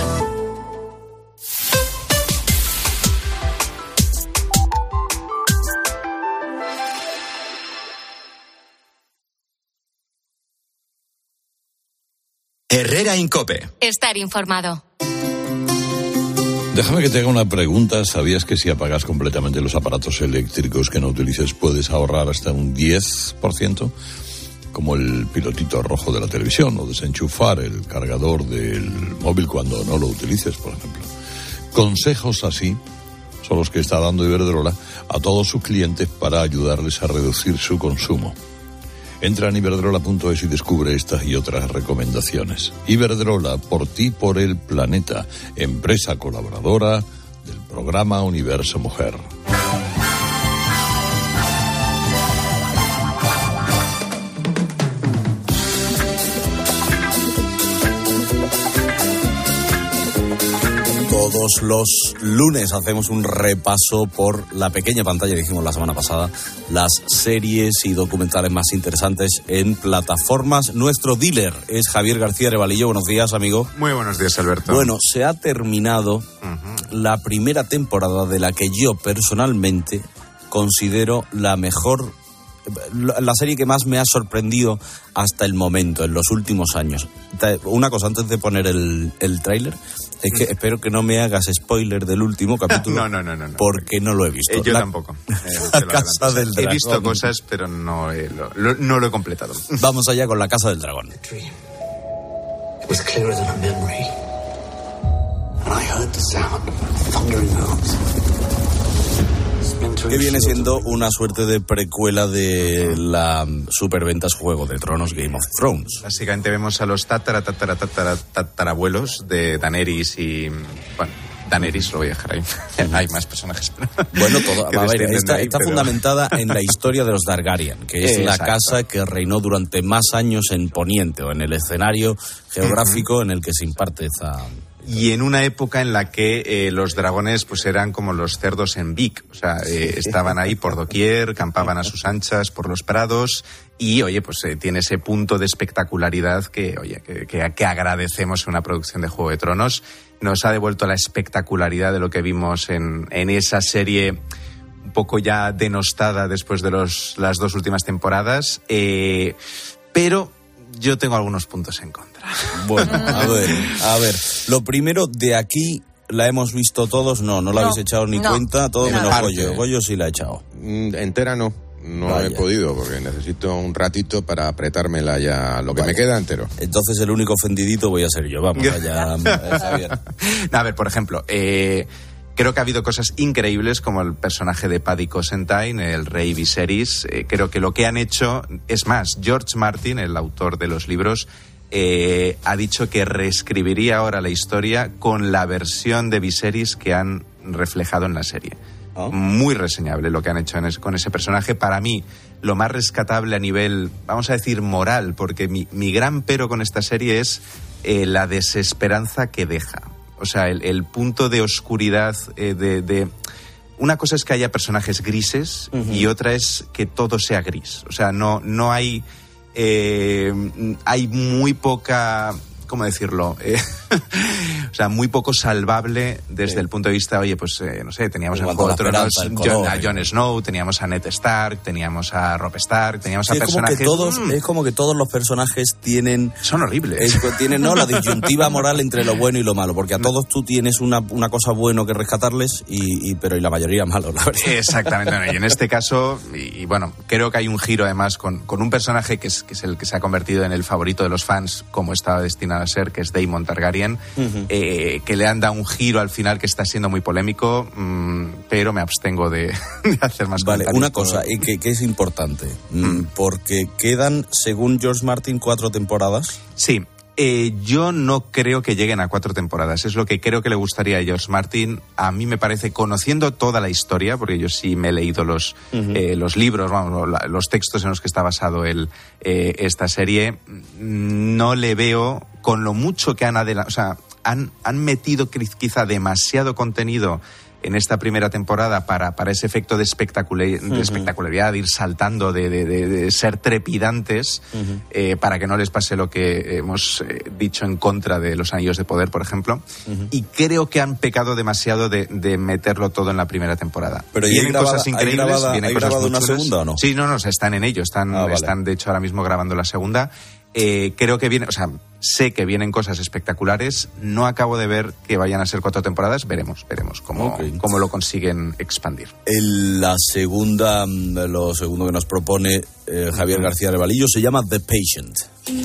Herrera Incope. Estar informado. Déjame que te haga una pregunta. ¿Sabías que si apagas completamente los aparatos eléctricos que no utilices puedes ahorrar hasta un diez por ciento? Como el pilotito rojo de la televisión, o desenchufar el cargador del móvil cuando no lo utilices, por ejemplo. Consejos así son los que está dando Iberdrola a todos sus clientes para ayudarles a reducir su consumo. Entra en iberdrola punto es y descubre estas y otras recomendaciones. Iberdrola, por ti, por el planeta. Empresa colaboradora del programa Universo Mujer. Todo Todos los lunes hacemos un repaso por la pequeña pantalla, dijimos la semana pasada, las series y documentales más interesantes en plataformas. Nuestro dealer es Javier García Arevalillo. Buenos días, amigo. Muy buenos días, Alberto. Bueno, se ha terminado uh-huh. la primera temporada de la que yo personalmente considero la mejor, la serie que más me ha sorprendido hasta el momento, en los últimos años. Una cosa, antes de poner el, el tráiler, es que espero que no me hagas spoiler del último capítulo. no, no, no, no, no. Porque no lo he visto. Eh, yo la, tampoco. Eh, la Casa del Dragón. He visto cosas, pero no, eh, lo, lo, no lo he completado. Vamos allá con La Casa del Dragón. It was clearer than a memory. And I heard the sound of thundering hooves. Que viene siendo una suerte de precuela de la superventas Juego de Tronos, Game of Thrones. Básicamente vemos a los tatara, tatara, tatara, tatarabuelos de Daenerys y... bueno, Daenerys lo voy a dejar ahí. Hay más personajes. Pero bueno, todo, a ver, está, ahí, está pero... fundamentada en la historia de los Targaryen, que es Exacto. la casa que reinó durante más años en Poniente, o en el escenario geográfico uh-huh. en el que se imparte esa... Y en una época en la que eh, los dragones pues eran como los cerdos en Vic, o sea, eh, estaban ahí por doquier, campaban a sus anchas por los prados y, oye, pues eh, tiene ese punto de espectacularidad que, oye, que, que, que agradecemos en una producción de Juego de Tronos. Nos ha devuelto la espectacularidad de lo que vimos en, en esa serie un poco ya denostada después de los, las dos últimas temporadas, eh, pero yo tengo algunos puntos en contra. Bueno, a ver, a ver. Lo primero, de aquí, ¿la hemos visto todos? No, no la no, habéis echado ni no, cuenta, todo menos parte. Goyo. Goyo sí la ha echado. Entera no. No Vaya. he podido, porque necesito un ratito para apretármela ya, lo que Vaya. me queda entero. Entonces el único ofendidito voy a ser yo. Vamos allá, Javier. No, a ver, por ejemplo, eh... creo que ha habido cosas increíbles como el personaje de Paddy Considine, el rey Viserys. Eh, creo que lo que han hecho, es más, George Martin, el autor de los libros, eh, ha dicho que reescribiría ahora la historia con la versión de Viserys que han reflejado en la serie. ¿Oh? Muy reseñable lo que han hecho en es, con ese personaje. Para mí, lo más rescatable a nivel, vamos a decir, moral, porque mi, mi gran pero con esta serie es eh, la desesperanza que deja. O sea, el, el punto de oscuridad eh, de, de... Una cosa es que haya personajes grises uh-huh. y otra es que todo sea gris. O sea, no, no hay... Eh, hay muy poca... ¿Cómo decirlo? Eh, o sea, muy poco salvable desde sí. el punto de vista, oye, pues, eh, no sé, teníamos en Juego de Tronos a Jon Snow, teníamos a Ned Stark, teníamos a Robb Stark, teníamos sí, a personajes... Como que todos, mm, es como que todos los personajes tienen... Son horribles. Es, tienen, no, la disyuntiva moral entre lo bueno y lo malo, porque a todos tú tienes una, una cosa bueno que rescatarles, y, y pero y la mayoría malo, la verdad. Exactamente, no, y en este caso, y, y bueno, creo que hay un giro además con, con un personaje que es, que es el que se ha convertido en el favorito de los fans, como estaba destinado a ser, que es Daemon Targaryen, uh-huh. eh, que le han dado un giro al final que está siendo muy polémico, mmm, pero me abstengo de, de hacer más vale, comentarios. Una cosa, y que, que es importante, mm. porque quedan, según George Martin, cuatro temporadas. Sí. Eh, yo no creo que lleguen a cuatro temporadas. Es lo que creo que le gustaría a George Martin. A mí me parece, conociendo toda la historia, porque yo sí me he leído los, uh-huh. eh, los libros, vamos, los textos en los que está basado el, eh, esta serie, no le veo, con lo mucho que han adelantado, o sea, han, han metido quizá demasiado contenido en esta primera temporada para, para ese efecto de, espectacular, uh-huh. de espectacularidad, de ir saltando, de, de, de, de ser trepidantes, uh-huh. eh, para que no les pase lo que hemos eh, dicho en contra de Los Anillos de Poder, por ejemplo. Uh-huh. Y creo que han pecado demasiado de, de meterlo todo en la primera temporada. Pero vienen grabada, cosas increíbles, ¿hay grabada, vienen ¿hay cosas grabado muy una chulas. segunda o no? Sí, no, no, están en ello, están, ah, vale. están de hecho ahora mismo grabando la segunda. Eh, creo que viene, o sea, sé que vienen cosas espectaculares. No acabo de ver que vayan a ser cuatro temporadas. Veremos, veremos cómo, okay. cómo lo consiguen expandir. El, la segunda, lo segundo que nos propone eh, Javier García Arevalillo se llama The Patient.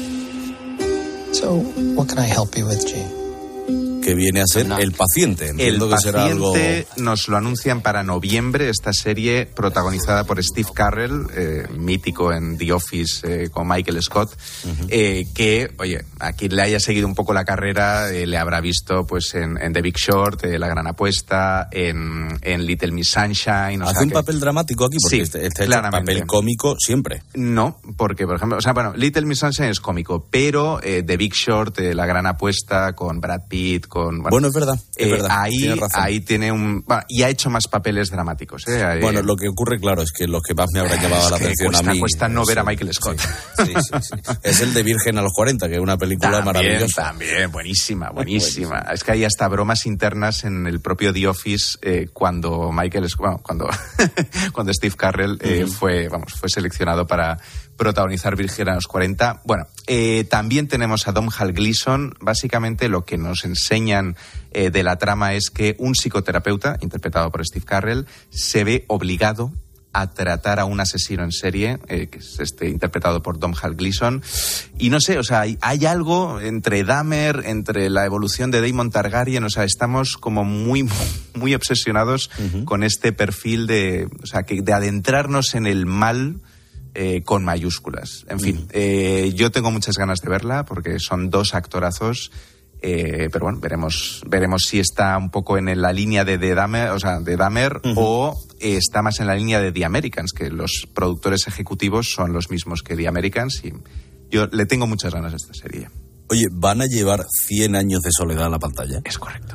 So, what can I help you with, G? Que viene a ser no. El Paciente. Entiendo El que Paciente será algo... nos lo anuncian para noviembre, esta serie protagonizada por Steve Carell, eh, mítico en The Office eh, con Michael Scott, uh-huh. eh, que, oye, a quien le haya seguido un poco la carrera eh, le habrá visto pues en, en The Big Short, eh, La Gran Apuesta, en, en Little Miss Sunshine. O ¿Hace sea un que... papel dramático aquí? Porque sí, este, este es un papel cómico siempre. No, porque, por ejemplo, o sea, bueno, Little Miss Sunshine es cómico, pero eh, The Big Short, eh, La Gran Apuesta, con Brad Pitt, con con... Bueno, bueno es verdad, es eh, verdad. Ahí, ahí tiene un... Bueno, y ha hecho más papeles dramáticos. ¿eh? Ahí, bueno, lo que ocurre, claro, es que los que más me habrán llamado es la que atención cuesta, a mí... Cuesta no ver a Michael Scott. Sí, sí, sí, sí. Es el de Virgen a los cuarenta, que es una película también, maravillosa. También, buenísima, buenísima. Es que hay hasta bromas internas en el propio The Office eh, cuando Michael... Bueno, cuando, cuando Steve Carell eh, uh-huh. fue, vamos, fue seleccionado para protagonizar Virgen a los cuarenta. Bueno, eh, también tenemos a Domhnall Gleeson. Básicamente lo que nos enseñan eh, de la trama es que un psicoterapeuta, interpretado por Steve Carell, se ve obligado a tratar a un asesino en serie, eh, que es este interpretado por Domhnall Gleeson. Y no sé, o sea, hay, hay algo entre Dahmer, entre la evolución de Daemon Targaryen, o sea, estamos como muy, muy obsesionados uh-huh. con este perfil de, o sea, que de adentrarnos en el mal eh, con mayúsculas. En fin, uh-huh. eh, yo tengo muchas ganas de verla porque son dos actorazos. Eh, pero bueno, veremos veremos si está un poco en la línea de, de Dahmer, o sea, de Dahmer uh-huh. o eh, está más en la línea de The Americans, que los productores ejecutivos son los mismos que The Americans, y yo le tengo muchas ganas a esta serie. Oye, ¿van a llevar cien años de soledad a la pantalla? Es correcto.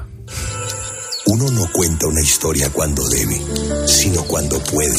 Uno no cuenta una historia cuando debe, sino cuando puede.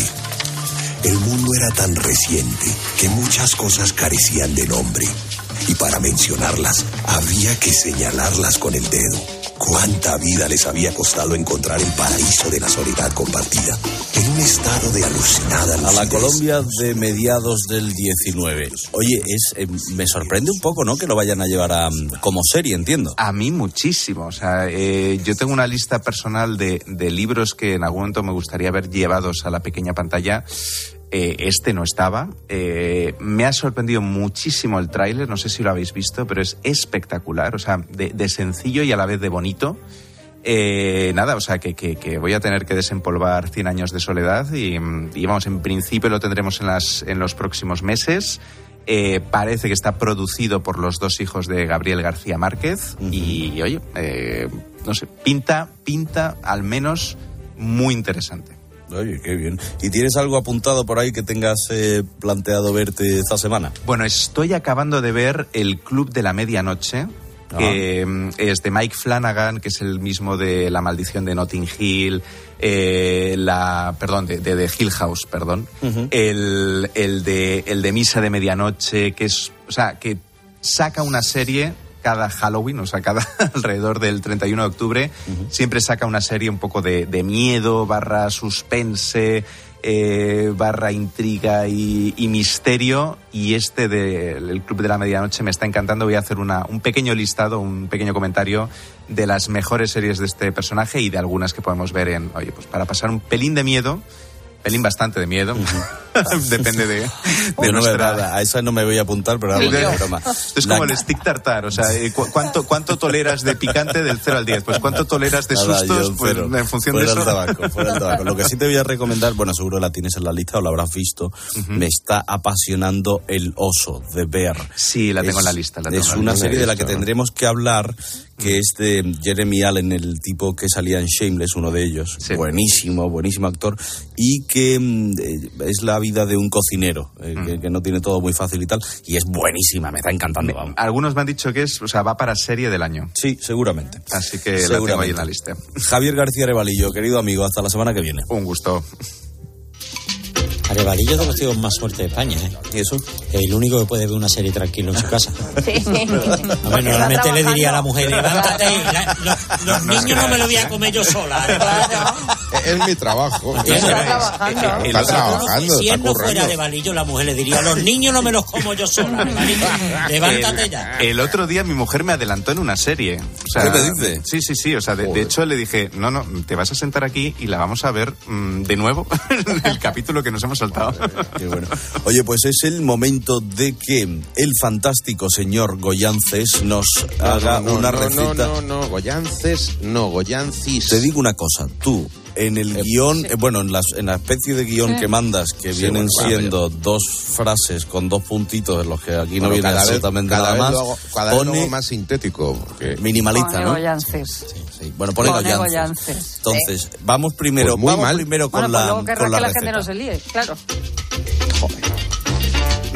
El mundo era tan reciente que muchas cosas carecían de nombre. Y para mencionarlas, había que señalarlas con el dedo. ¿Cuánta vida les había costado encontrar el paraíso de la soledad compartida? En un estado de alucinada lucidez. A la Colombia de mediados del diecinueve. Oye, es eh, me sorprende un poco, ¿no?, que lo vayan a llevar a, como serie, entiendo. A mí muchísimo. O sea, eh, yo tengo una lista personal de, de libros que en algún momento me gustaría ver llevados a la pequeña pantalla. Eh, este no estaba. Eh, me ha sorprendido muchísimo el tráiler, no sé si lo habéis visto, pero es espectacular, o sea, de, de sencillo y a la vez de bonito. Eh, nada, o sea, que, que, que voy a tener que desempolvar cien años de soledad y, y vamos, en principio lo tendremos en, las, en los próximos meses. Eh, parece que está producido por los dos hijos de Gabriel García Márquez uh-huh. y, y, oye, eh, no sé, pinta, pinta al menos muy interesante. Oye, qué bien. ¿Y tienes algo apuntado por ahí que tengas eh, planteado verte esta semana? Bueno, estoy acabando de ver El Club de la Medianoche, ah. que es de Mike Flanagan, que es el mismo de La Maldición de Notting Hill, eh, la, perdón, de, de, de Hill House, perdón, uh-huh. el, el, de, el de Misa de Medianoche, que es, o sea, que saca una serie cada Halloween, o sea, cada alrededor del treinta y uno de octubre, uh-huh. siempre saca una serie un poco de, de miedo, barra suspense, eh, barra intriga y, y misterio, y este del de, Club de la Medianoche me está encantando. Voy a hacer una, un pequeño listado, un pequeño comentario de las mejores series de este personaje y de algunas que podemos ver en, oye, pues para pasar un pelín de miedo, pelín bastante de miedo, uh-huh. depende de, de bueno, nuestra... A esa no me voy a apuntar, pero vamos, de broma. Es como la... el stick tartar, o sea, ¿cu- ¿cuánto, cuánto toleras de picante del cero al diez? Pues ¿cuánto toleras de Nada, sustos? Pues cero. En función fuera de eso. El tabaco, fuera el tabaco. Lo que sí te voy a recomendar, bueno, seguro la tienes en la lista o la habrás visto, uh-huh. me está apasionando El Oso, de Bear. Sí, la tengo es, en la lista. La tengo es la una lista. serie de la que tendremos que hablar, que es de Jeremy Allen, el tipo que salía en Shameless, uno de ellos. Sí. Buenísimo, buenísimo actor. Y que eh, es la vida de un cocinero, eh, mm. que, que no tiene todo muy fácil y tal. Y es buenísima, me está encantando. Me, vamos. Algunos me han dicho que es, o sea, va para serie del año. Sí, seguramente. Así que seguramente. la tengo ahí en la lista. Javier García Arevalillo, querido amigo, hasta la semana que viene. Un gusto. Arevalillo es de los tíos más fuertes de España, ¿eh? ¿Y eso? El único que puede ver una serie tranquilo en su casa. Sí. Bueno, normalmente le diría a la mujer, levántate, la, los, los no, niños no me lo voy a comer yo sola. Claro. Es mi trabajo. Está trabajando. Está trabajando, Si está él no fuera currando. Arevalillo, la mujer le diría, los niños no me los como yo sola. Arevalillo, levántate el, ya. El otro día mi mujer me adelantó en una serie. O sea, ¿qué me dice? Sí, sí, sí. O sea, de, de hecho le dije, no, no, te vas a sentar aquí y la vamos a ver mmm, de nuevo el capítulo que nos hemos saltado. Qué bueno. Oye, pues es el momento de que el fantástico señor Goyances nos no, haga no, no, una no, receta. No, no, no, Goyances, no, Goyancis. Te digo una cosa, tú, en el eh, guión, sí. eh, bueno, en, las, en la especie de guión sí. que mandas, que sí, vienen bueno, siendo vale. dos frases con dos puntitos, en los que aquí bueno, no viene absolutamente vez, nada más. Hago, cada pone vez lo más sintético. Porque... Minimalista, pone ¿no? Goyances. Sí, sí. Bueno, pone, pone Goyances. Goyances. Entonces, ¿Eh? vamos primero, pues muy vamos mal. primero con bueno, la pues luego querrá con la que la receta. gente no se líe, claro. Joder.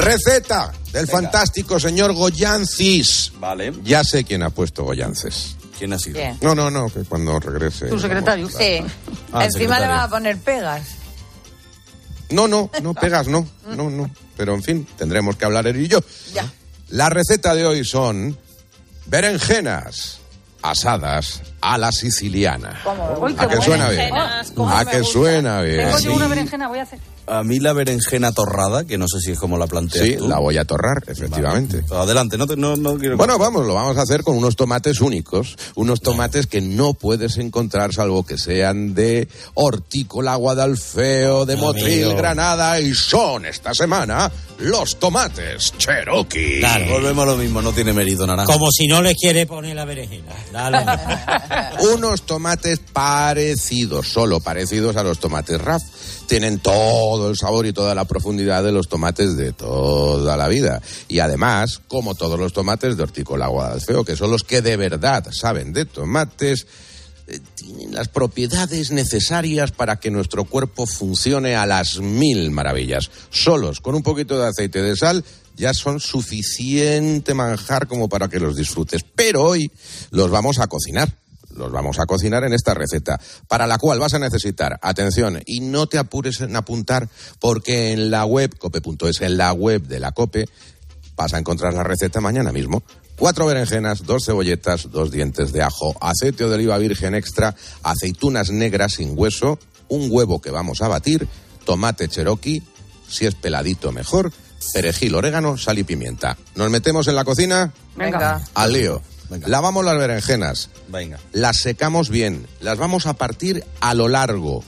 Receta del Venga. fantástico señor Goyancis. Vale. Ya sé quién ha puesto Goyances. ¿Quién ha sido? ¿Quién? No, no, no, que cuando regrese. Tu secretario. Sí. Ah, Encima secretario. le van a poner pegas. No, no, no pegas, no, no, no. Pero en fin, tendremos que hablar él y yo. Ya. La receta de hoy son berenjenas asadas a la siciliana. Uy, qué ¿A que buena. suena bien? Berenjenas, cómo ¿A me que gusta. suena bien? Tengo yo Sí. una berenjena, voy a hacer. A mí la berenjena torrada, que no sé si es como la planteas Sí, tú. la voy a torrar, efectivamente. Vale. Adelante, no, te- no, no quiero... Bueno, vamos, lo vamos a hacer con unos tomates únicos, unos tomates que no puedes encontrar salvo que sean de Hortícola, Guadalfeo, de Motril, Amigo. Granada, y son esta semana los tomates Cherokee. Claro. Volvemos a lo mismo, no tiene mérito, naranja. Como si no le quiere poner la berenjena. Dale. Unos tomates parecidos, solo parecidos a los tomates R A F. Tienen todo el sabor y toda la profundidad de los tomates de toda la vida. Y además, como todos los tomates de Hortícola Guadalfeo, que son los que de verdad saben de tomates, eh, tienen las propiedades necesarias para que nuestro cuerpo funcione a las mil maravillas. Solos, con un poquito de aceite de sal, ya son suficiente manjar como para que los disfrutes. Pero hoy los vamos a cocinar. Los vamos a cocinar en esta receta, para la cual vas a necesitar, atención, y no te apures en apuntar, porque en la web, cope punto es, en la web de la COPE, vas a encontrar la receta mañana mismo. Cuatro berenjenas, dos cebolletas, dos dientes de ajo, aceite de oliva virgen extra, aceitunas negras sin hueso, un huevo que vamos a batir, tomate Cherokee, si es peladito mejor, perejil, orégano, sal y pimienta. ¿Nos metemos en la cocina? Venga. Al lío. Venga. Lavamos las berenjenas, Venga. las secamos bien, las vamos a partir a lo largo.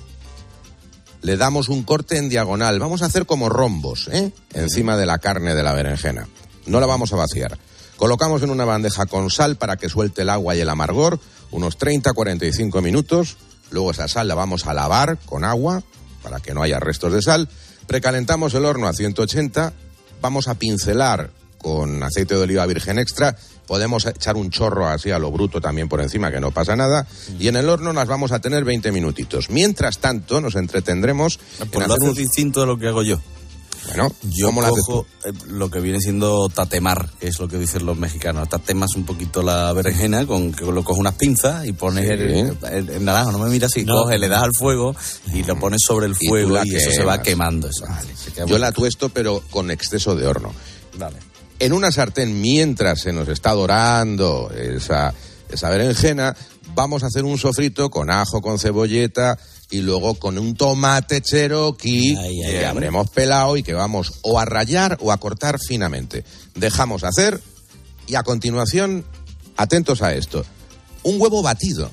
Le damos un corte en diagonal, vamos a hacer como rombos, ¿eh? Encima de la carne de la berenjena. No la vamos a vaciar. Colocamos en una bandeja con sal para que suelte el agua y el amargor, unos treinta a cuarenta y cinco minutos. Luego esa sal la vamos a lavar con agua para que no haya restos de sal. Precalentamos el horno a ciento ochenta, vamos a pincelar con aceite de oliva virgen extra. Podemos echar un chorro así a lo bruto también por encima, que no pasa nada. Y en el horno las vamos a tener veinte minutitos. Mientras tanto, nos entretendremos Pues en lo hacer haces un... distinto de lo que hago yo. Bueno, Yo ¿cómo lo haces cojo eh, lo que viene siendo tatemar, que es lo que dicen los mexicanos. Tatemas un poquito la berenjena, con que lo coges unas pinzas y pones Sí. el, el- el naranjo, no me miras así, No. coges, le das al fuego y lo pones sobre el Y tú fuego la y, eso se va quemas. quemando. Eso. Se queda Yo muy la rico. tuesto, pero con exceso de horno. Dale. En una sartén, mientras se nos está dorando esa, esa berenjena, vamos a hacer un sofrito con ajo, con cebolleta y luego con un tomate Cherokee Ay, ay, que ay. habremos pelado y que vamos o a rallar o a cortar finamente. Dejamos hacer y a continuación, atentos a esto, un huevo batido.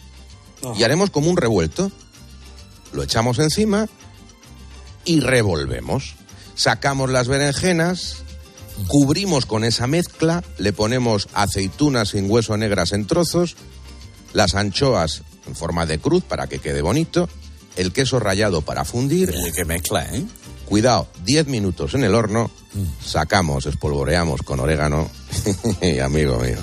Y haremos como un revuelto. Lo echamos encima y revolvemos. Sacamos las berenjenas, cubrimos con esa mezcla, le ponemos aceitunas sin hueso negras en trozos, las anchoas en forma de cruz para que quede bonito, el queso rallado para fundir. Oye, qué mezcla, ¿eh? Cuidado, diez minutos en el horno, sacamos, espolvoreamos con orégano y amigo mío.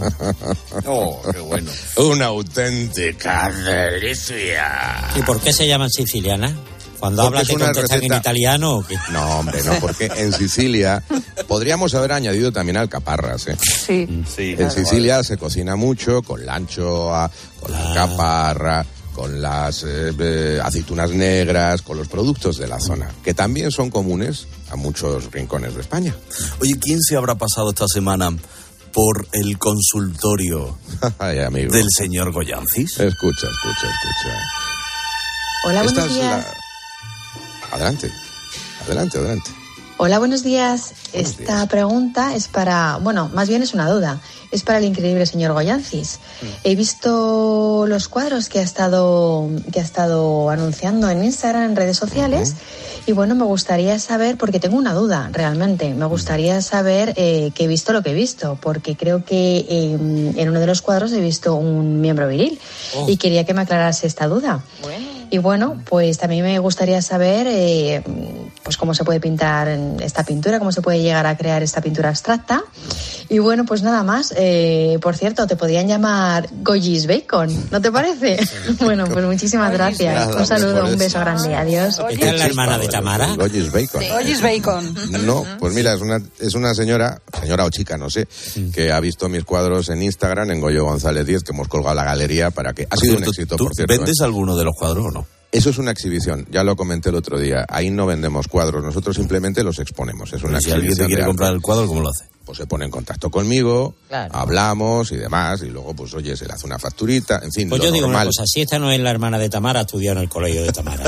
Oh, qué bueno. Una auténtica delicia. ¿Y por qué se llaman sicilianas? Cuando Porque hablas es te una contestan receta- en italiano o qué. No, hombre, no, porque en Sicilia podríamos haber añadido también alcaparras, ¿eh? Sí. Sí. En Sicilia se cocina mucho con la anchoa, con la alcaparra, con las eh, eh, aceitunas negras, con los productos de la zona, que también son comunes a muchos rincones de España. Oye, ¿quién se habrá pasado esta semana por el consultorio Ay, amigo. del señor Goyancis? Escucha, escucha, escucha. Hola, Esta buenos es días. la- Adelante, adelante, adelante. Hola, buenos días. Buenos Esta días. pregunta es para, bueno, más bien es una duda. Es para el increíble señor Goyancis. Mm. He visto los cuadros que ha estado que ha estado anunciando en Instagram, en redes sociales. Y bueno, me gustaría saber, porque tengo una duda realmente, me gustaría saber eh, que he visto lo que he visto, porque creo que eh, en uno de los cuadros he visto un miembro viril Oh. y quería que me aclarase esta duda. Bueno. Y bueno, pues también me gustaría saber eh, pues cómo se puede pintar esta pintura, cómo se puede llegar a crear esta pintura abstracta. Y bueno, pues nada más. Eh, por cierto, te podían llamar Goyis Bacon, ¿no te parece? Bueno, pues muchísimas gracias. Nada, un saludo, un beso grande, adiós. ¿Esta es la hermana de Tamara? Goyis Bacon. Sí. Goyis Bacon. No, pues mira, es una, es una señora, señora o chica, no sé, que ha visto mis cuadros en Instagram, en Goyo González diez, que hemos colgado la galería para que... Ha sido un éxito, por cierto. ¿Vendes ¿eh? alguno de los cuadros o no? Eso es una exhibición, ya lo comenté el otro día. Ahí no vendemos cuadros, nosotros simplemente los exponemos. Es una si alguien te quiere comprar el cuadro, ¿cómo lo hace? Pues se pone en contacto conmigo, claro. Hablamos y demás, y luego, pues oye, se le hace una facturita, en fin, pues lo yo digo normal. Una cosa, si esta no es la hermana de Tamara, ha estudiado en el colegio de Tamara.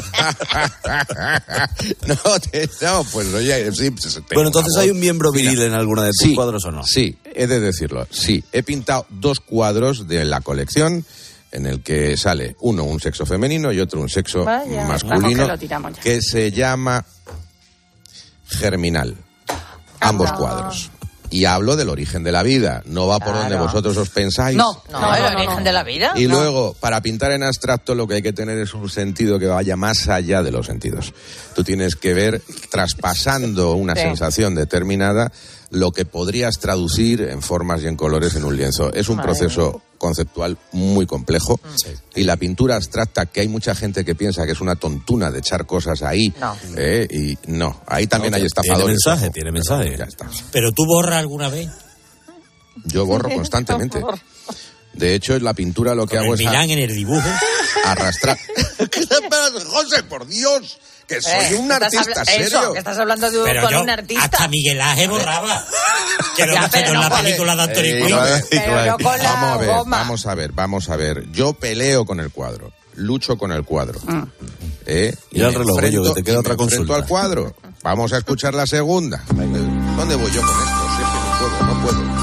no, te, no, pues oye, sí. Bueno, entonces hay un miembro viril Mira, en alguna de tus sí, cuadros o no? Sí, he de decirlo, sí. He pintado dos cuadros de la colección, en el que sale uno un sexo femenino y otro un sexo Vaya. masculino, que, que se llama Germinal. Ambos no. cuadros. Y hablo del origen de la vida, no va claro. por donde vosotros os pensáis. No, no, no el origen no, no. de la vida. Y no. luego, para pintar en abstracto, lo que hay que tener es un sentido que vaya más allá de los sentidos. Tú tienes que ver, traspasando una sí. sensación determinada, lo que podrías traducir en formas y en colores en un lienzo. Es un Madre proceso mía. conceptual muy complejo sí. y la pintura abstracta, que hay mucha gente que piensa que es una tontuna de echar cosas ahí, no. Eh, y no, ahí también no, hay estafadores. Tiene mensaje, tiene mensaje. Ya está. ¿Pero tú borras alguna vez? Yo borro constantemente. De hecho, en la pintura lo que Con hago el es... Milán a... en el dibujo. Arrastrar. José, por Dios... Que soy eh, un artista habla- serio. Eso, que estás hablando de, pero con yo, un artista. Hasta Miguel Ángel borraba. Que lo hemos hecho en la película de Anthony Quinn. Vamos a ver, goma. vamos a ver, vamos a ver. Yo peleo con el cuadro, lucho con el cuadro. Mm. ¿Eh? Y, y el reloj, yo, que te queda otra consulta. al cuadro. Vamos a escuchar la segunda. ¿Dónde voy yo con esto? Si es que no puedo, no puedo.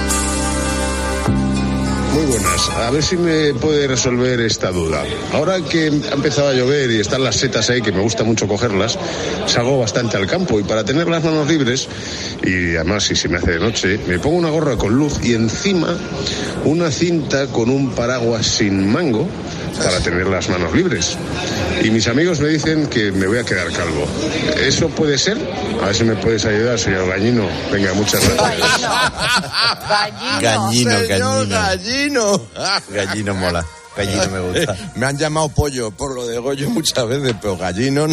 Muy buenas, a ver si me puede resolver esta duda. Ahora que ha empezado a llover y están las setas ahí, que me gusta mucho cogerlas, salgo bastante al campo y para tener las manos libres, y además si se me hace de noche, me pongo una gorra con luz y encima una cinta con un paraguas sin mango para tener las manos libres. Y mis amigos me dicen que me voy a quedar calvo. ¿Eso puede ser? A ver si me puedes ayudar, señor Gallino. Venga, muchas gracias. Gallino. Gallino, Señor Gallino. Gallino mola. Gallino me gusta. Me han llamado pollo por lo de Goyo muchas veces, pero Gallino no.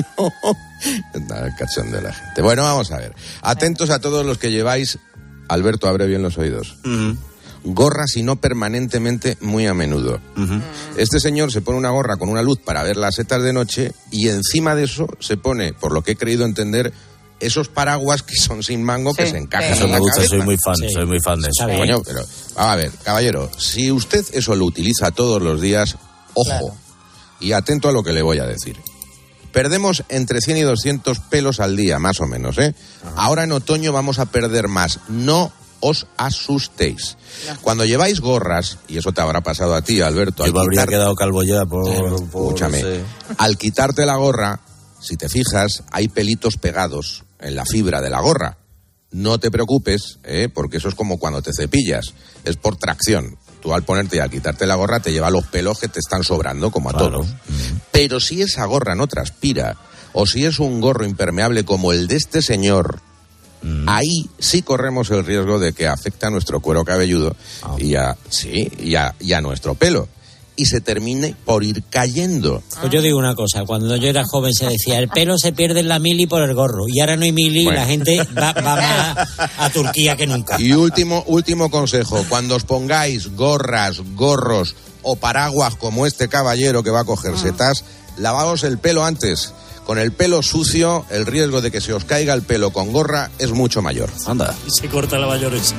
El cachón de la gente. Bueno, vamos a ver. Atentos a todos los que lleváis, Alberto, abre bien los oídos. Uh-huh. Gorras y no permanentemente, muy a menudo. Uh-huh. Este señor se pone una gorra con una luz para ver las setas de noche y encima de eso se pone, por lo que he creído entender, esos paraguas que son sin mango sí, que se encajan. Eso me gusta, soy muy fan, sí. soy muy fan de eso. Coño, pero vamos a ver, caballero, si usted eso lo utiliza todos los días, ojo, claro. y atento a lo que le voy a decir. Perdemos entre cien y doscientos pelos al día, más o menos, ¿eh? Ajá. Ahora en otoño vamos a perder más. No os asustéis. Cuando lleváis gorras, y eso te habrá pasado a ti, Alberto... Yo me habría quedado calvo ya por... Eh, por escúchame, no sé. Al quitarte la gorra, si te fijas, hay pelitos pegados en la fibra de la gorra. No te preocupes, ¿eh? Porque eso es como cuando te cepillas, es por tracción. Tú al ponerte y al quitarte la gorra te lleva los pelos que te están sobrando, como a claro. todos. Mm. Pero si esa gorra no transpira, o si es un gorro impermeable como el de este señor... Ahí sí corremos el riesgo de que afecte a nuestro cuero cabelludo oh. y, a, sí, y, a, y a nuestro pelo. Y se termine por ir cayendo. Pues yo digo una cosa, cuando yo era joven se decía, el pelo se pierde en la mili por el gorro. Y ahora no hay mili bueno. y la gente va, va más a Turquía que nunca. Y último, último consejo, cuando os pongáis gorras, gorros o paraguas como este caballero que va a coger setas, lavaos el pelo antes. Con el pelo sucio, el riesgo de que se os caiga el pelo con gorra es mucho mayor. Anda. Y se corta la mayonesa.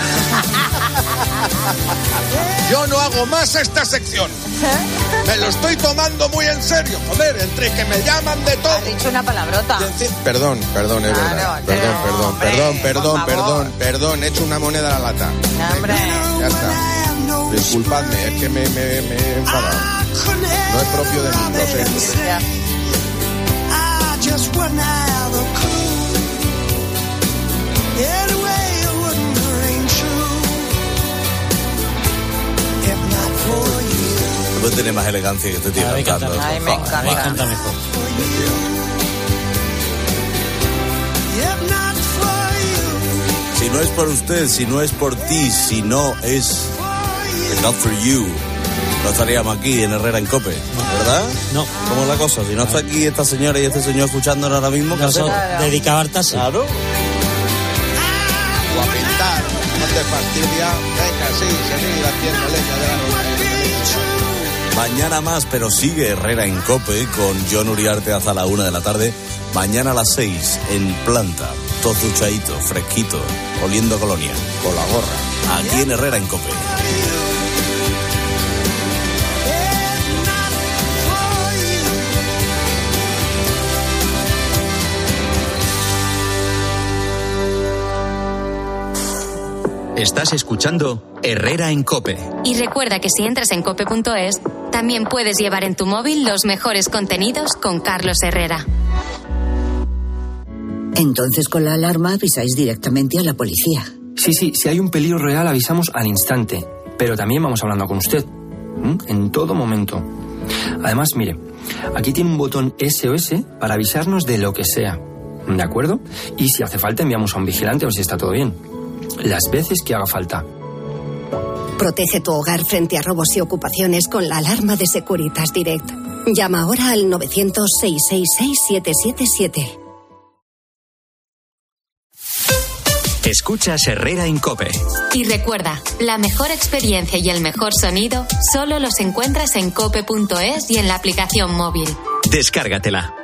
Yo no hago más esta sección. Me lo estoy tomando muy en serio. Joder, entre que me llaman de todo. Has dicho una palabrota. Perdón, perdón, es verdad. Claro, perdón, no, perdón, hombre, perdón, perdón, perdón, favor. perdón. He hecho una moneda a la lata. No, hombre. Ya está. Disculpadme, es que me, me, me he enfadado. No es propio de mí, lo sé. Lo sé. Ya. Just one out of cool. Anyway, it wouldn't ring true if not for you. Pues tiene más elegancia que este tío Cada vez cantando. canta Ay, me Joder, encanta. Ahí canta mejor. Si no es por usted, si no es por ti, si no es not for you, no estaríamos aquí en Herrera en COPE, ¿verdad? No. ¿Cómo es la cosa? Si no está aquí esta señora y este señor escuchándonos ahora mismo, ¿qué hacemos? Dedicado al taxi. Claro. O a pintar, no te fastidia. Venga, sí, seguir haciendo leña de la ropa. Mañana más, pero sigue Herrera en COPE con John Uriarte hasta la una de la tarde. Mañana a las seis, en planta, todo duchadito, fresquito, oliendo a colonia. Con la gorra. Aquí en Herrera en COPE. Estás escuchando Herrera en COPE. Y recuerda que si entras en cope punto es, también puedes llevar en tu móvil los mejores contenidos con Carlos Herrera. Entonces con la alarma avisáis directamente a la policía. Sí, sí, si hay un peligro real avisamos al instante, pero también vamos hablando con usted, ¿m? En todo momento. Además, mire, aquí tiene un botón S O S para avisarnos de lo que sea, ¿de acuerdo? Y si hace falta enviamos a un vigilante a ver si está todo bien. Las veces que haga falta. Protege tu hogar frente a robos y ocupaciones con la alarma de Securitas Direct. Llama ahora al novecientos, seiscientos sesenta y seis, siete siete siete. Escuchas Herrera en COPE. Y recuerda, la mejor experiencia y el mejor sonido solo los encuentras en cope punto es y en la aplicación móvil. Descárgatela.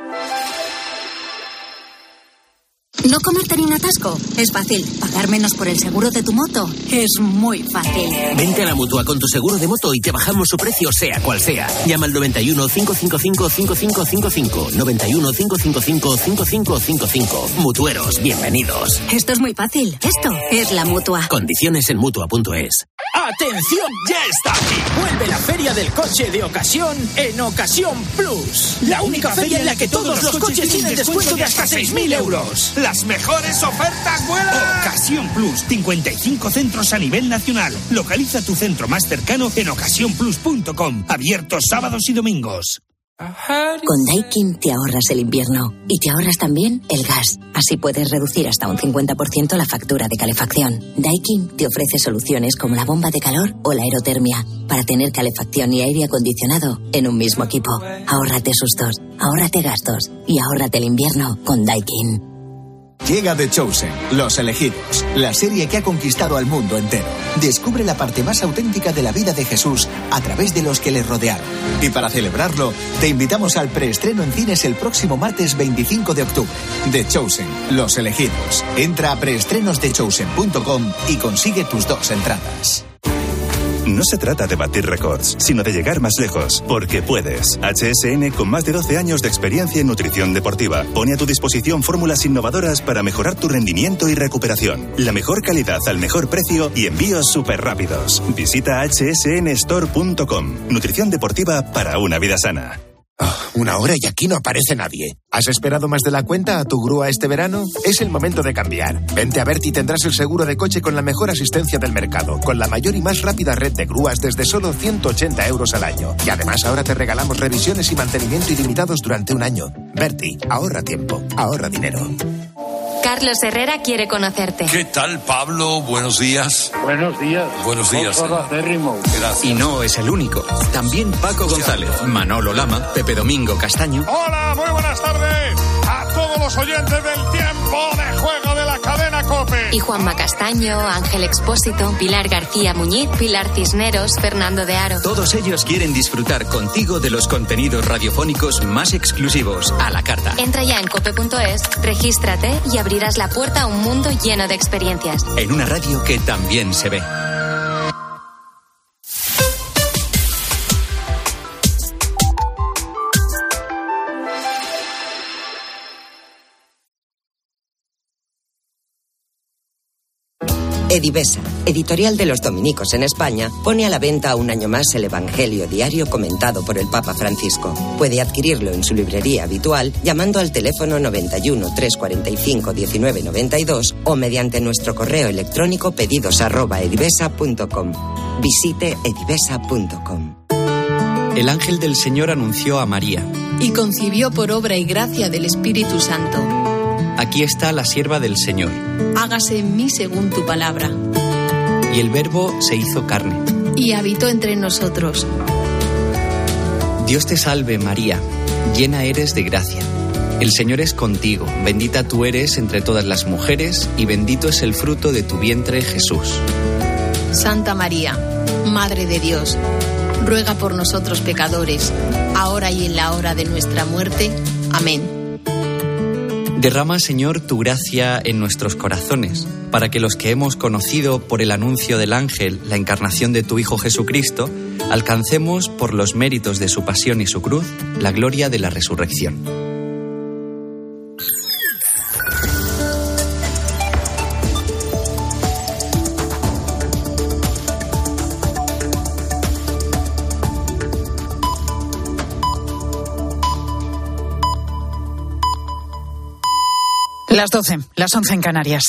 No comerte ni un atasco es fácil. Pagar menos por el seguro de tu moto es muy fácil. Vente a la Mutua con tu seguro de moto y te bajamos su precio sea cual sea. Llama al noventa y uno, cinco cinco cinco, cinco cinco cinco cinco. noventa y uno, cinco cinco cinco, cinco cinco cinco cinco. Mutueros, bienvenidos. Esto es muy fácil. Esto es la Mutua. Condiciones en Mutua punto es. ¡Atención! ¡Ya está aquí! Vuelve la Feria del Coche de Ocasión en Ocasión Plus. La única feria en la que todos los coches tienen descuento de hasta seis mil euros. ¡Las mejores ofertas vuelan! Ocasión Plus, cincuenta y cinco centros a nivel nacional. Localiza tu centro más cercano en ocasión plus punto com. Abiertos sábados y domingos. Con Daikin te ahorras el invierno y te ahorras también el gas. Así puedes reducir hasta un cincuenta por ciento la factura de calefacción. Daikin te ofrece soluciones como la bomba de calor o la aerotermia para tener calefacción y aire acondicionado en un mismo equipo. Ahórrate sustos, ahórrate gastos y ahórrate el invierno con Daikin. Llega The Chosen, Los Elegidos, la serie que ha conquistado al mundo entero. Descubre la parte más auténtica de la vida de Jesús a través de los que le rodearon. Y para celebrarlo, te invitamos al preestreno en cines el próximo martes veinticinco de octubre. The Chosen, Los Elegidos. Entra a preestrenos de chosen punto com y consigue tus dos entradas. No se trata de batir récords, sino de llegar más lejos, porque puedes. H S N, con más de doce años de experiencia en nutrición deportiva, pone a tu disposición fórmulas innovadoras para mejorar tu rendimiento y recuperación. La mejor calidad al mejor precio y envíos súper rápidos. Visita hache ese ene store punto com. Nutrición deportiva para una vida sana. Oh, una hora y aquí no aparece nadie. ¿Has esperado más de la cuenta a tu grúa este verano? Es el momento de cambiar. Vente a Berti y tendrás el seguro de coche con la mejor asistencia del mercado, con la mayor y más rápida red de grúas desde solo ciento ochenta euros al año. Y además ahora te regalamos revisiones y mantenimiento ilimitados durante un año. Berti, ahorra tiempo, ahorra dinero. Carlos Herrera quiere conocerte. ¿Qué tal, Pablo? Buenos días. Buenos días. Buenos días. Gracias. Y no es el único. También Paco González, Manolo Lama, Pepe Domingo Castaño. Hola, muy buenas tardes a todos los oyentes del tiempo de juego de la cadena COPE. Y Juanma Castaño, Ángel Expósito, Pilar García Muñiz, Pilar Cisneros, Fernando de Aro. Todos ellos quieren disfrutar contigo de los contenidos radiofónicos más exclusivos a la carta. Entra ya en cope punto es, regístrate y abrirás la puerta a un mundo lleno de experiencias. En una radio que también se ve. Edivesa, editorial de los dominicos en España, pone a la venta un año más el Evangelio diario comentado por el Papa Francisco. Puede adquirirlo en su librería habitual llamando al teléfono noventa y uno, trescientos cuarenta y cinco, diecinueve noventa y dos o mediante nuestro correo electrónico pedidos arroba edivesa punto com. Visite edivesa punto com. El ángel del Señor anunció a María: y concibió por obra y gracia del Espíritu Santo. Aquí está la sierva del Señor. Hágase en mí según tu palabra. Y el Verbo se hizo carne. Y habitó entre nosotros. Dios te salve, María, llena eres de gracia. El Señor es contigo, bendita tú eres entre todas las mujeres, y bendito es el fruto de tu vientre, Jesús. Santa María, Madre de Dios, ruega por nosotros pecadores, ahora y en la hora de nuestra muerte. Amén. Derrama, Señor, tu gracia en nuestros corazones, para que los que hemos conocido por el anuncio del ángel la encarnación de tu Hijo Jesucristo, alcancemos, por los méritos de su pasión y su cruz, la gloria de la resurrección. Las doce, las once en Canarias.